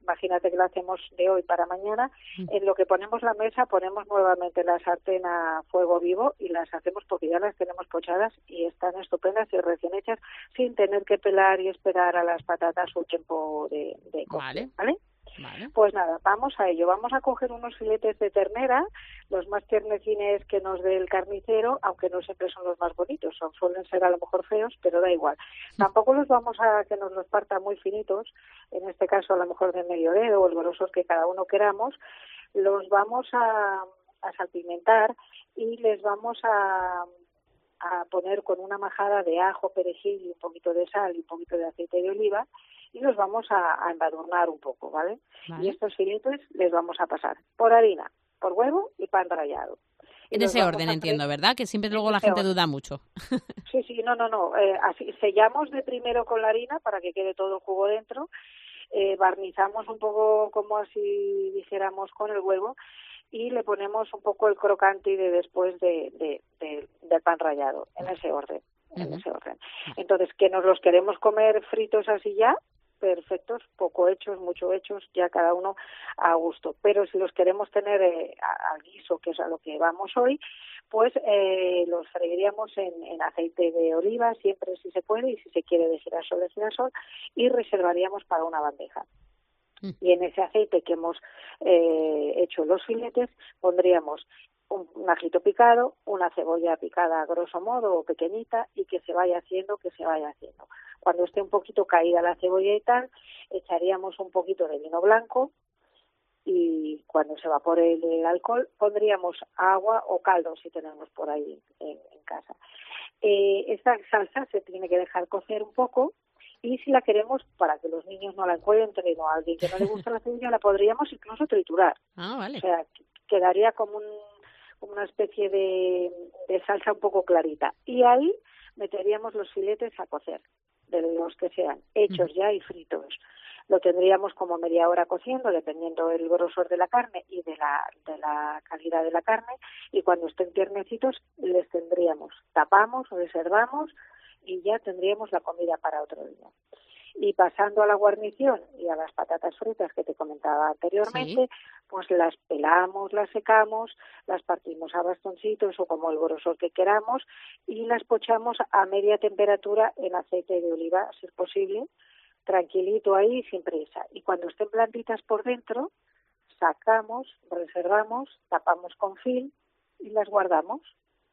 imagínate que lo hacemos de hoy para mañana, en lo que ponemos la mesa ponemos nuevamente la sartén a fuego vivo y las hacemos porque ya las tenemos pochadas y están estupendas y recién hechas sin tener que pelar y esperar a las patatas su tiempo de, de cocción, Vale. ¿vale? Vale. Pues nada, vamos a ello. Vamos a coger unos filetes de ternera, los más tiernecines que nos dé el carnicero, aunque no siempre son los más bonitos, son, suelen ser a lo mejor feos, pero da igual. Tampoco los vamos a que nos los parta muy finitos, en este caso a lo mejor de medio dedo o el grosor que cada uno queramos. Los vamos a, a salpimentar y les vamos a, a poner con una majada de ajo, perejil y un poquito de sal y un poquito de aceite de oliva, y los vamos a, a embadurnar un poco, ¿vale? Vale. Y estos filetes les vamos a pasar por harina, por huevo y pan rallado. Y En los ese vamos orden, a entiendo, freír. ¿verdad? Que siempre luego En la ese gente orden. duda mucho. Sí, sí, no, no, no. Eh, así sellamos de primero con la harina para que quede todo el jugo dentro. Eh, barnizamos un poco como así dijéramos con el huevo y le ponemos un poco el crocante de después de, de, de, del pan rallado, en ese orden, en Ujú. ese orden. Entonces, que nos los queremos comer fritos así ya, perfectos, poco hechos, mucho hechos, ya cada uno a gusto. Pero si los queremos tener eh, a- al guiso, que es a lo que vamos hoy, pues eh, los freiríamos en, en aceite de oliva, siempre si se puede, y si se quiere de girasol, de girasol, y reservaríamos para una bandeja. Y en ese aceite que hemos eh, hecho los filetes, pondríamos un, un ajito picado, una cebolla picada a grosso modo o pequeñita y que se vaya haciendo, que se vaya haciendo. Cuando esté un poquito caída la cebolla y tal, echaríamos un poquito de vino blanco y cuando se evapore el, el alcohol pondríamos agua o caldo si tenemos por ahí en, en casa. Eh, esta salsa se tiene que dejar cocer un poco y si la queremos, para que los niños no la encuentren o a alguien que no le gusta la cebolla, la podríamos incluso triturar. Ah, vale. O sea, quedaría como, un, como una especie de, de salsa un poco clarita. Y ahí meteríamos los filetes a cocer, de los que sean, hechos ya y fritos. Lo tendríamos como media hora cociendo, dependiendo del grosor de la carne y de la, de la calidad de la carne. Y cuando estén tiernecitos, les tendríamos, tapamos, reservamos y ya tendríamos la comida para otro día. Y pasando a la guarnición y a las patatas fritas que te comentaba anteriormente, Sí. pues las pelamos, las secamos, las partimos a bastoncitos o como el grosor que queramos y las pochamos a media temperatura en aceite de oliva, si es posible, tranquilito ahí, sin prisa. Y cuando estén blanditas por dentro, sacamos, reservamos, tapamos con film y las guardamos.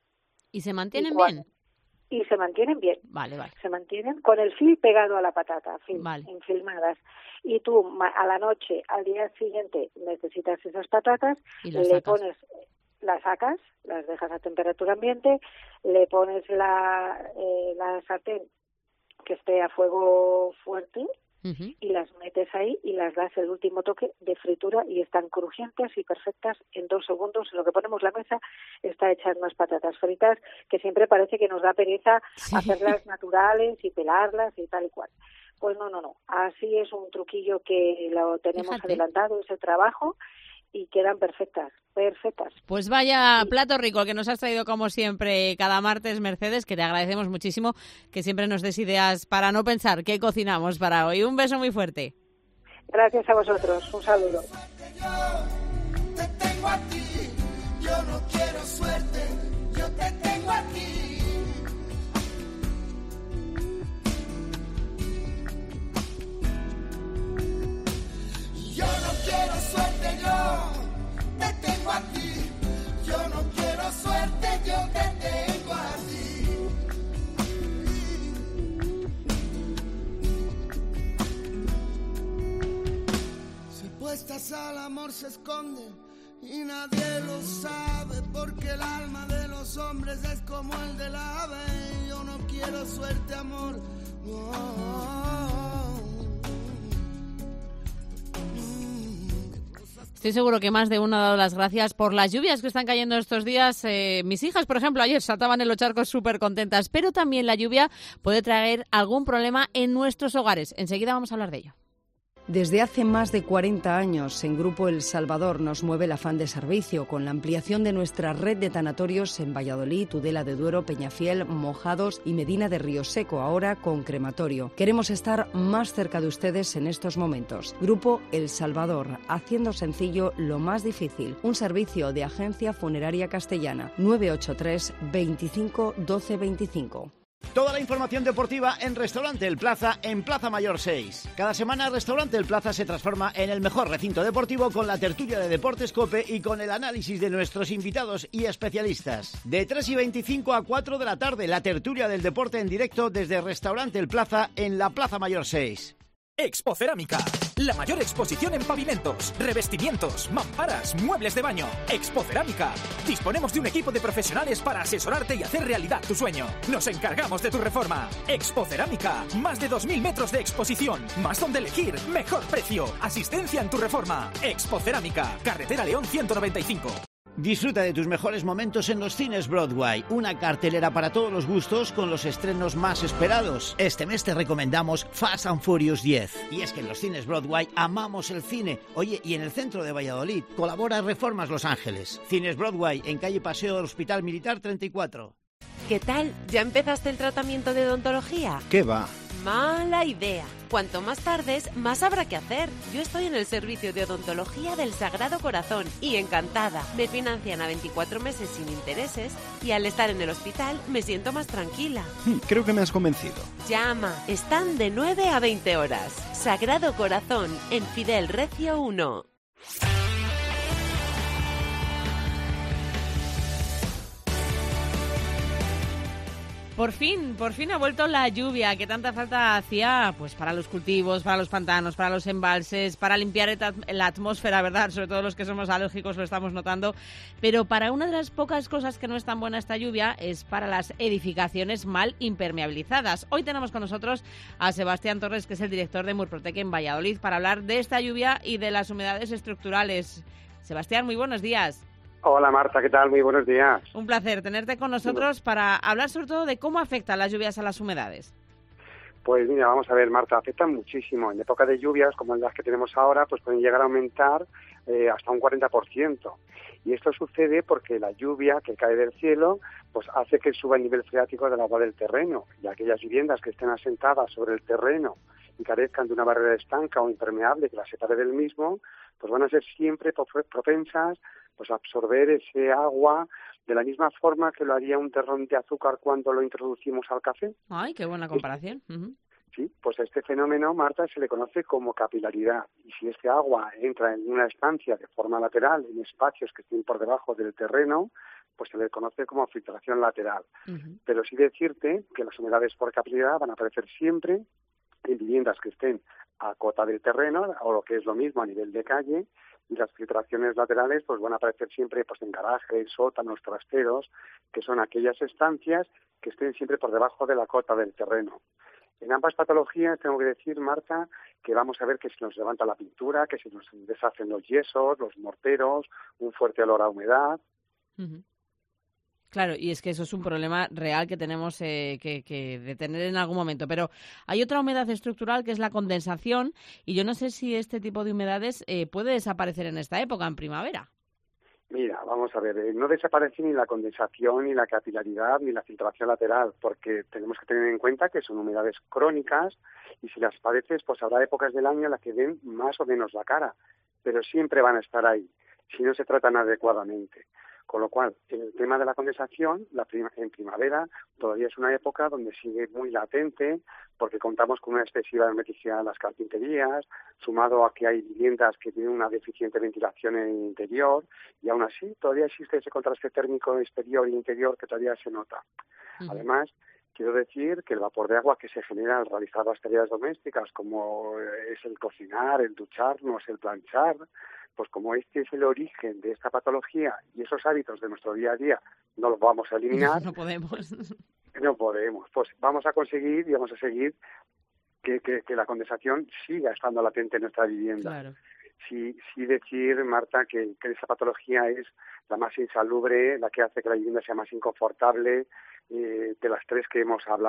¿Y se mantienen Y cuando- bien? Y se mantienen bien. Vale, vale. Se mantienen con el film pegado a la patata, film, Vale. enfilmadas. Y tú ma- a la noche, al día siguiente, necesitas esas patatas, Y las le sacas. pones, las sacas, las dejas a temperatura ambiente, le pones la, eh, la sartén que esté a fuego fuerte Ujú. y las metes ahí y las das el último toque de fritura y están crujientes y perfectas en dos segundos. En lo que ponemos la mesa está hechas unas patatas fritas que siempre parece que nos da pereza hacerlas naturales y pelarlas y tal y cual. Pues no, no, no. Así es un truquillo que lo tenemos Fíjate. adelantado, ese trabajo, y quedan perfectas, perfectas. Pues vaya plato rico el que nos has traído como siempre cada martes, Mercedes, que te agradecemos muchísimo que siempre nos des ideas para no pensar qué cocinamos para hoy. Un beso muy fuerte. Gracias a vosotros. Un saludo. Te tengo a ti, yo no quiero suerte, yo te tengo a ti. Yo no quiero suerte, yo te tengo a ti. Yo no quiero suerte, yo te tengo a ti. Si puestas al amor se esconden y nadie lo sabe, porque el alma de los hombres es como el del ave. Yo no quiero suerte, amor. Oh. Estoy seguro que más de uno ha dado las gracias por las lluvias que están cayendo estos días. Eh, mis hijas, por ejemplo, ayer saltaban en los charcos súper contentas, pero también la lluvia puede traer algún problema en nuestros hogares. Enseguida vamos a hablar de ello. Desde hace más de cuarenta años, en Grupo El Salvador nos mueve el afán de servicio, con la ampliación de nuestra red de tanatorios en Valladolid, Tudela de Duero, Peñafiel, Mojados y Medina de Río Seco, ahora con crematorio. Queremos estar más cerca de ustedes en estos momentos. Grupo El Salvador, haciendo sencillo lo más difícil. Un servicio de Agencia Funeraria Castellana. nueve ocho tres, veinticinco, doce veinticinco. Toda la información deportiva en Restaurante El Plaza, en Plaza Mayor seis. Cada semana Restaurante El Plaza se transforma en el mejor recinto deportivo con la tertulia de Deportes COPE y con el análisis de nuestros invitados y especialistas. De tres y veinticinco a cuatro de la tarde, la tertulia del deporte en directo desde Restaurante El Plaza en la Plaza Mayor seis. Expocerámica, la mayor exposición en pavimentos, revestimientos, mamparas, muebles de baño. Expocerámica. Disponemos de un equipo de profesionales para asesorarte y hacer realidad tu sueño. Nos encargamos de tu reforma. Expocerámica, más de dos mil metros de exposición, más donde elegir, mejor precio, asistencia en tu reforma. Expocerámica, Carretera León ciento noventa y cinco. Disfruta de tus mejores momentos en los cines Broadway, una cartelera para todos los gustos con los estrenos más esperados. Este mes te recomendamos Fast and Furious diez. Y es que en los cines Broadway amamos el cine. Oye, y en el centro de Valladolid colabora Reformas Los Ángeles. Cines Broadway, en calle Paseo del Hospital Militar treinta y cuatro. ¿Qué tal? ¿Ya empezaste el tratamiento de odontología? ¿Qué va? Mala idea. Cuanto más tardes, más habrá que hacer. Yo estoy en el servicio de odontología del Sagrado Corazón y encantada. Me financian a veinticuatro meses sin intereses y al estar en el hospital me siento más tranquila. Creo que me has convencido. Llama. Están de nueve a veinte horas. Sagrado Corazón, en Fidel Recio uno. Por fin, por fin ha vuelto la lluvia que tanta falta hacía, pues para los cultivos, para los pantanos, para los embalses, para limpiar la atmósfera, ¿verdad? Sobre todo los que somos alérgicos lo estamos notando. Pero para una de las pocas cosas que no es tan buena esta lluvia es para las edificaciones mal impermeabilizadas. Hoy tenemos con nosotros a Sebastián Torres, que es el director de Murprotec en Valladolid, para hablar de esta lluvia y de las humedades estructurales. Sebastián, muy buenos días. Hola Marta, ¿qué tal? Muy buenos días. Un placer tenerte con nosotros para hablar sobre todo de cómo afectan las lluvias a las humedades. Pues mira, vamos a ver, Marta, afectan muchísimo. En época de lluvias, como las que tenemos ahora, pues pueden llegar a aumentar eh, hasta un cuarenta por ciento. Y esto sucede porque la lluvia que cae del cielo pues hace que suba el nivel freático del agua del terreno. Y aquellas viviendas que estén asentadas sobre el terreno y carezcan de una barrera estanca o impermeable que la separe del mismo, pues van a ser siempre propensas pues a absorber ese agua de la misma forma que lo haría un terrón de azúcar cuando lo introducimos al café. Ay, qué buena comparación. Uh-huh. Sí, pues a este fenómeno, Marta, se le conoce como capilaridad. Y si este agua entra en una estancia de forma lateral, en espacios que estén por debajo del terreno, pues se le conoce como filtración lateral. Uh-huh. Pero sí decirte que las humedades por capilaridad van a aparecer siempre en viviendas que estén a cota del terreno, o lo que es lo mismo a nivel de calle, y las filtraciones laterales pues van a aparecer siempre pues en garajes, sótanos, trasteros, que son aquellas estancias que estén siempre por debajo de la cota del terreno. En ambas patologías tengo que decir, Marta, que vamos a ver que se nos levanta la pintura, que se nos deshacen los yesos, los morteros, un fuerte olor a humedad. Uh-huh. Claro, y es que eso es un problema real que tenemos eh, que, que detener en algún momento. Pero hay otra humedad estructural que es la condensación, y yo no sé si este tipo de humedades eh, puede desaparecer en esta época, en primavera. Mira, vamos a ver, eh, no desaparece ni la condensación, ni la capilaridad, ni la filtración lateral, porque tenemos que tener en cuenta que son humedades crónicas y si las padeces, pues habrá épocas del año en las que den más o menos la cara, pero siempre van a estar ahí, si no se tratan adecuadamente. Con lo cual, en el tema de la condensación, la prim- en primavera todavía es una época donde sigue muy latente, porque contamos con una excesiva hermeticidad en las carpinterías, sumado a que hay viviendas que tienen una deficiente ventilación en el interior, y aún así todavía existe ese contraste térmico exterior e interior que todavía se nota. Uh-huh. Además, quiero decir que el vapor de agua que se genera al realizar las tareas domésticas, como es el cocinar, el ducharnos, el planchar, pues como este es el origen de esta patología y esos hábitos de nuestro día a día no los vamos a eliminar. No podemos. No podemos. Pues vamos a conseguir y vamos a seguir que, que, que la condensación siga estando latente en nuestra vivienda. Claro. Sí, sí decir, Marta, que, que esa patología es la más insalubre, la que hace que la vivienda sea más inconfortable eh, de las tres que hemos hablado.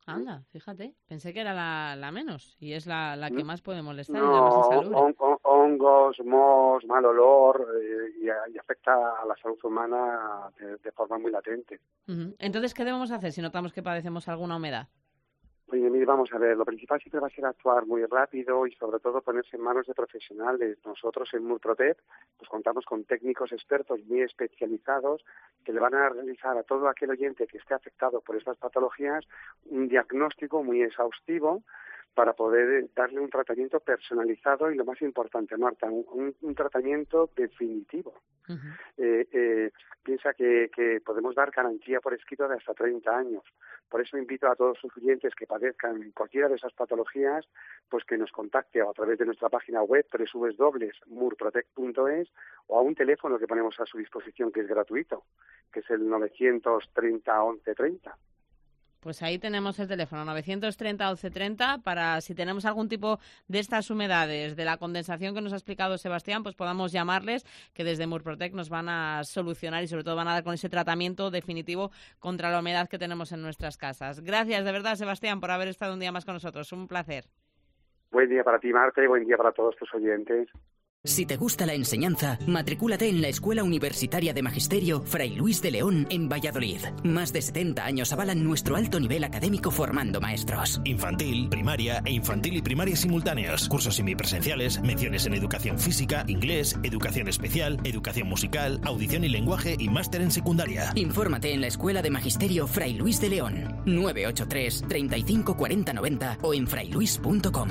Anda, fíjate, pensé que era la, la menos y es la, la que más puede molestar. No, y la más insalubre. hon- hon- hongos, mohos, mal olor eh, y, y afecta a la salud humana de, de forma muy latente. Uh-huh. Entonces, ¿qué debemos hacer si notamos que padecemos alguna humedad? Oye, mire, vamos a ver, lo principal siempre va a ser actuar muy rápido y sobre todo ponerse en manos de profesionales. Nosotros en Murprotec pues contamos con técnicos expertos muy especializados que le van a realizar a todo aquel oyente que esté afectado por estas patologías un diagnóstico muy exhaustivo para poder darle un tratamiento personalizado y, lo más importante, Marta, un, un, un tratamiento definitivo. Uh-huh. Eh, eh, piensa que, que podemos dar garantía por escrito de hasta treinta años. Por eso invito a todos sus clientes que padezcan cualquiera de esas patologías, pues que nos contacte a través de nuestra página web doble u doble u doble u punto murprotec punto es o a un teléfono que ponemos a su disposición que es gratuito, que es el novecientos treinta once treinta. Pues ahí tenemos el teléfono, novecientos treinta once treinta, para si tenemos algún tipo de estas humedades, de la condensación que nos ha explicado Sebastián, pues podamos llamarles, que desde Murprotec nos van a solucionar y sobre todo van a dar con ese tratamiento definitivo contra la humedad que tenemos en nuestras casas. Gracias de verdad, Sebastián, por haber estado un día más con nosotros. Un placer. Buen día para ti, Marta, y buen día para todos tus oyentes. Si te gusta la enseñanza, matricúlate en la Escuela Universitaria de Magisterio Fray Luis de León en Valladolid. Más de setenta años avalan nuestro alto nivel académico formando maestros. Infantil, primaria e infantil y primaria simultáneos. Cursos semipresenciales, menciones en educación física, inglés, educación especial, educación musical, audición y lenguaje y máster en secundaria. Infórmate en la Escuela de Magisterio Fray Luis de León. nueve ocho tres, treinta y cinco, cuarenta, noventa o en frailuis punto com.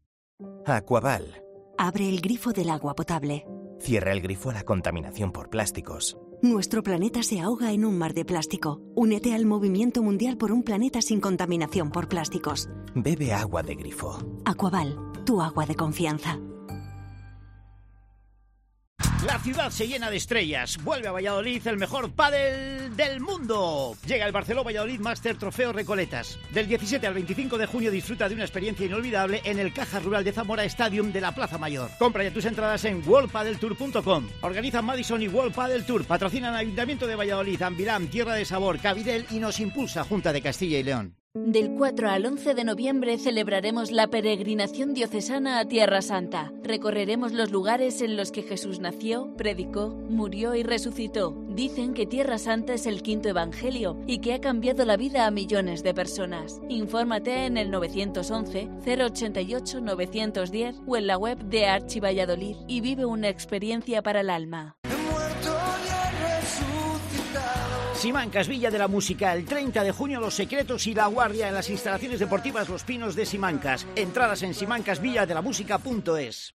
Aquaval. Abre el grifo del agua potable. Cierra el grifo a la contaminación por plásticos. Nuestro planeta se ahoga en un mar de plástico. Únete al movimiento mundial por un planeta sin contaminación por plásticos. Bebe agua de grifo. Aquaval, tu agua de confianza. La ciudad se llena de estrellas. Vuelve a Valladolid el mejor pádel del mundo. Llega el Barceló Valladolid Master Trofeo Recoletas. Del diecisiete al veinticinco de junio disfruta de una experiencia inolvidable en el Caja Rural de Zamora Stadium de la Plaza Mayor. Compra ya tus entradas en world padel tour punto com. Organizan Madison y World Padel Tour. Patrocinan Ayuntamiento de Valladolid, Ambilam, Tierra de Sabor, Cabidel y nos impulsa Junta de Castilla y León. Del cuatro al once de noviembre celebraremos la peregrinación diocesana a Tierra Santa. Recorreremos los lugares en los que Jesús nació, predicó, murió y resucitó. Dicen que Tierra Santa es el quinto evangelio y que ha cambiado la vida a millones de personas. Infórmate en el nueve once, cero ochenta y ocho, novecientos diez o en la web de Archi Valladolid y vive una experiencia para el alma. Simancas, Villa de la Música, el treinta de junio Los Secretos y La Guardia en las instalaciones deportivas Los Pinos de Simancas. Entradas en simancas villa de la música punto es.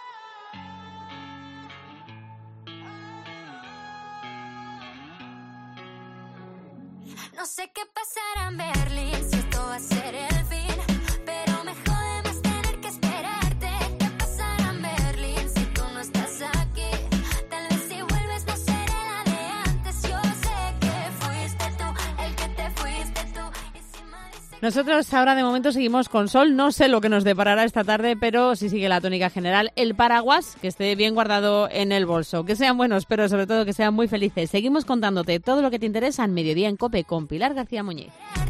No sé qué pasará en Berlín, si esto va a ser el fin, pero me jode más tener que esperarte. ¿Qué pasará en Berlín si tú no estás aquí? Tal vez si vuelves no seré la de antes. Yo sé que fuiste tú, el que te fuiste tú. Nosotros ahora de momento seguimos con sol, no sé lo que nos deparará esta tarde, pero sí sigue la tónica general. El paraguas, que esté bien guardado en el bolso, que sean buenos, pero sobre todo que sean muy felices. Seguimos contándote todo lo que te interesa en Mediodía en COPE con Pilar García Muñiz.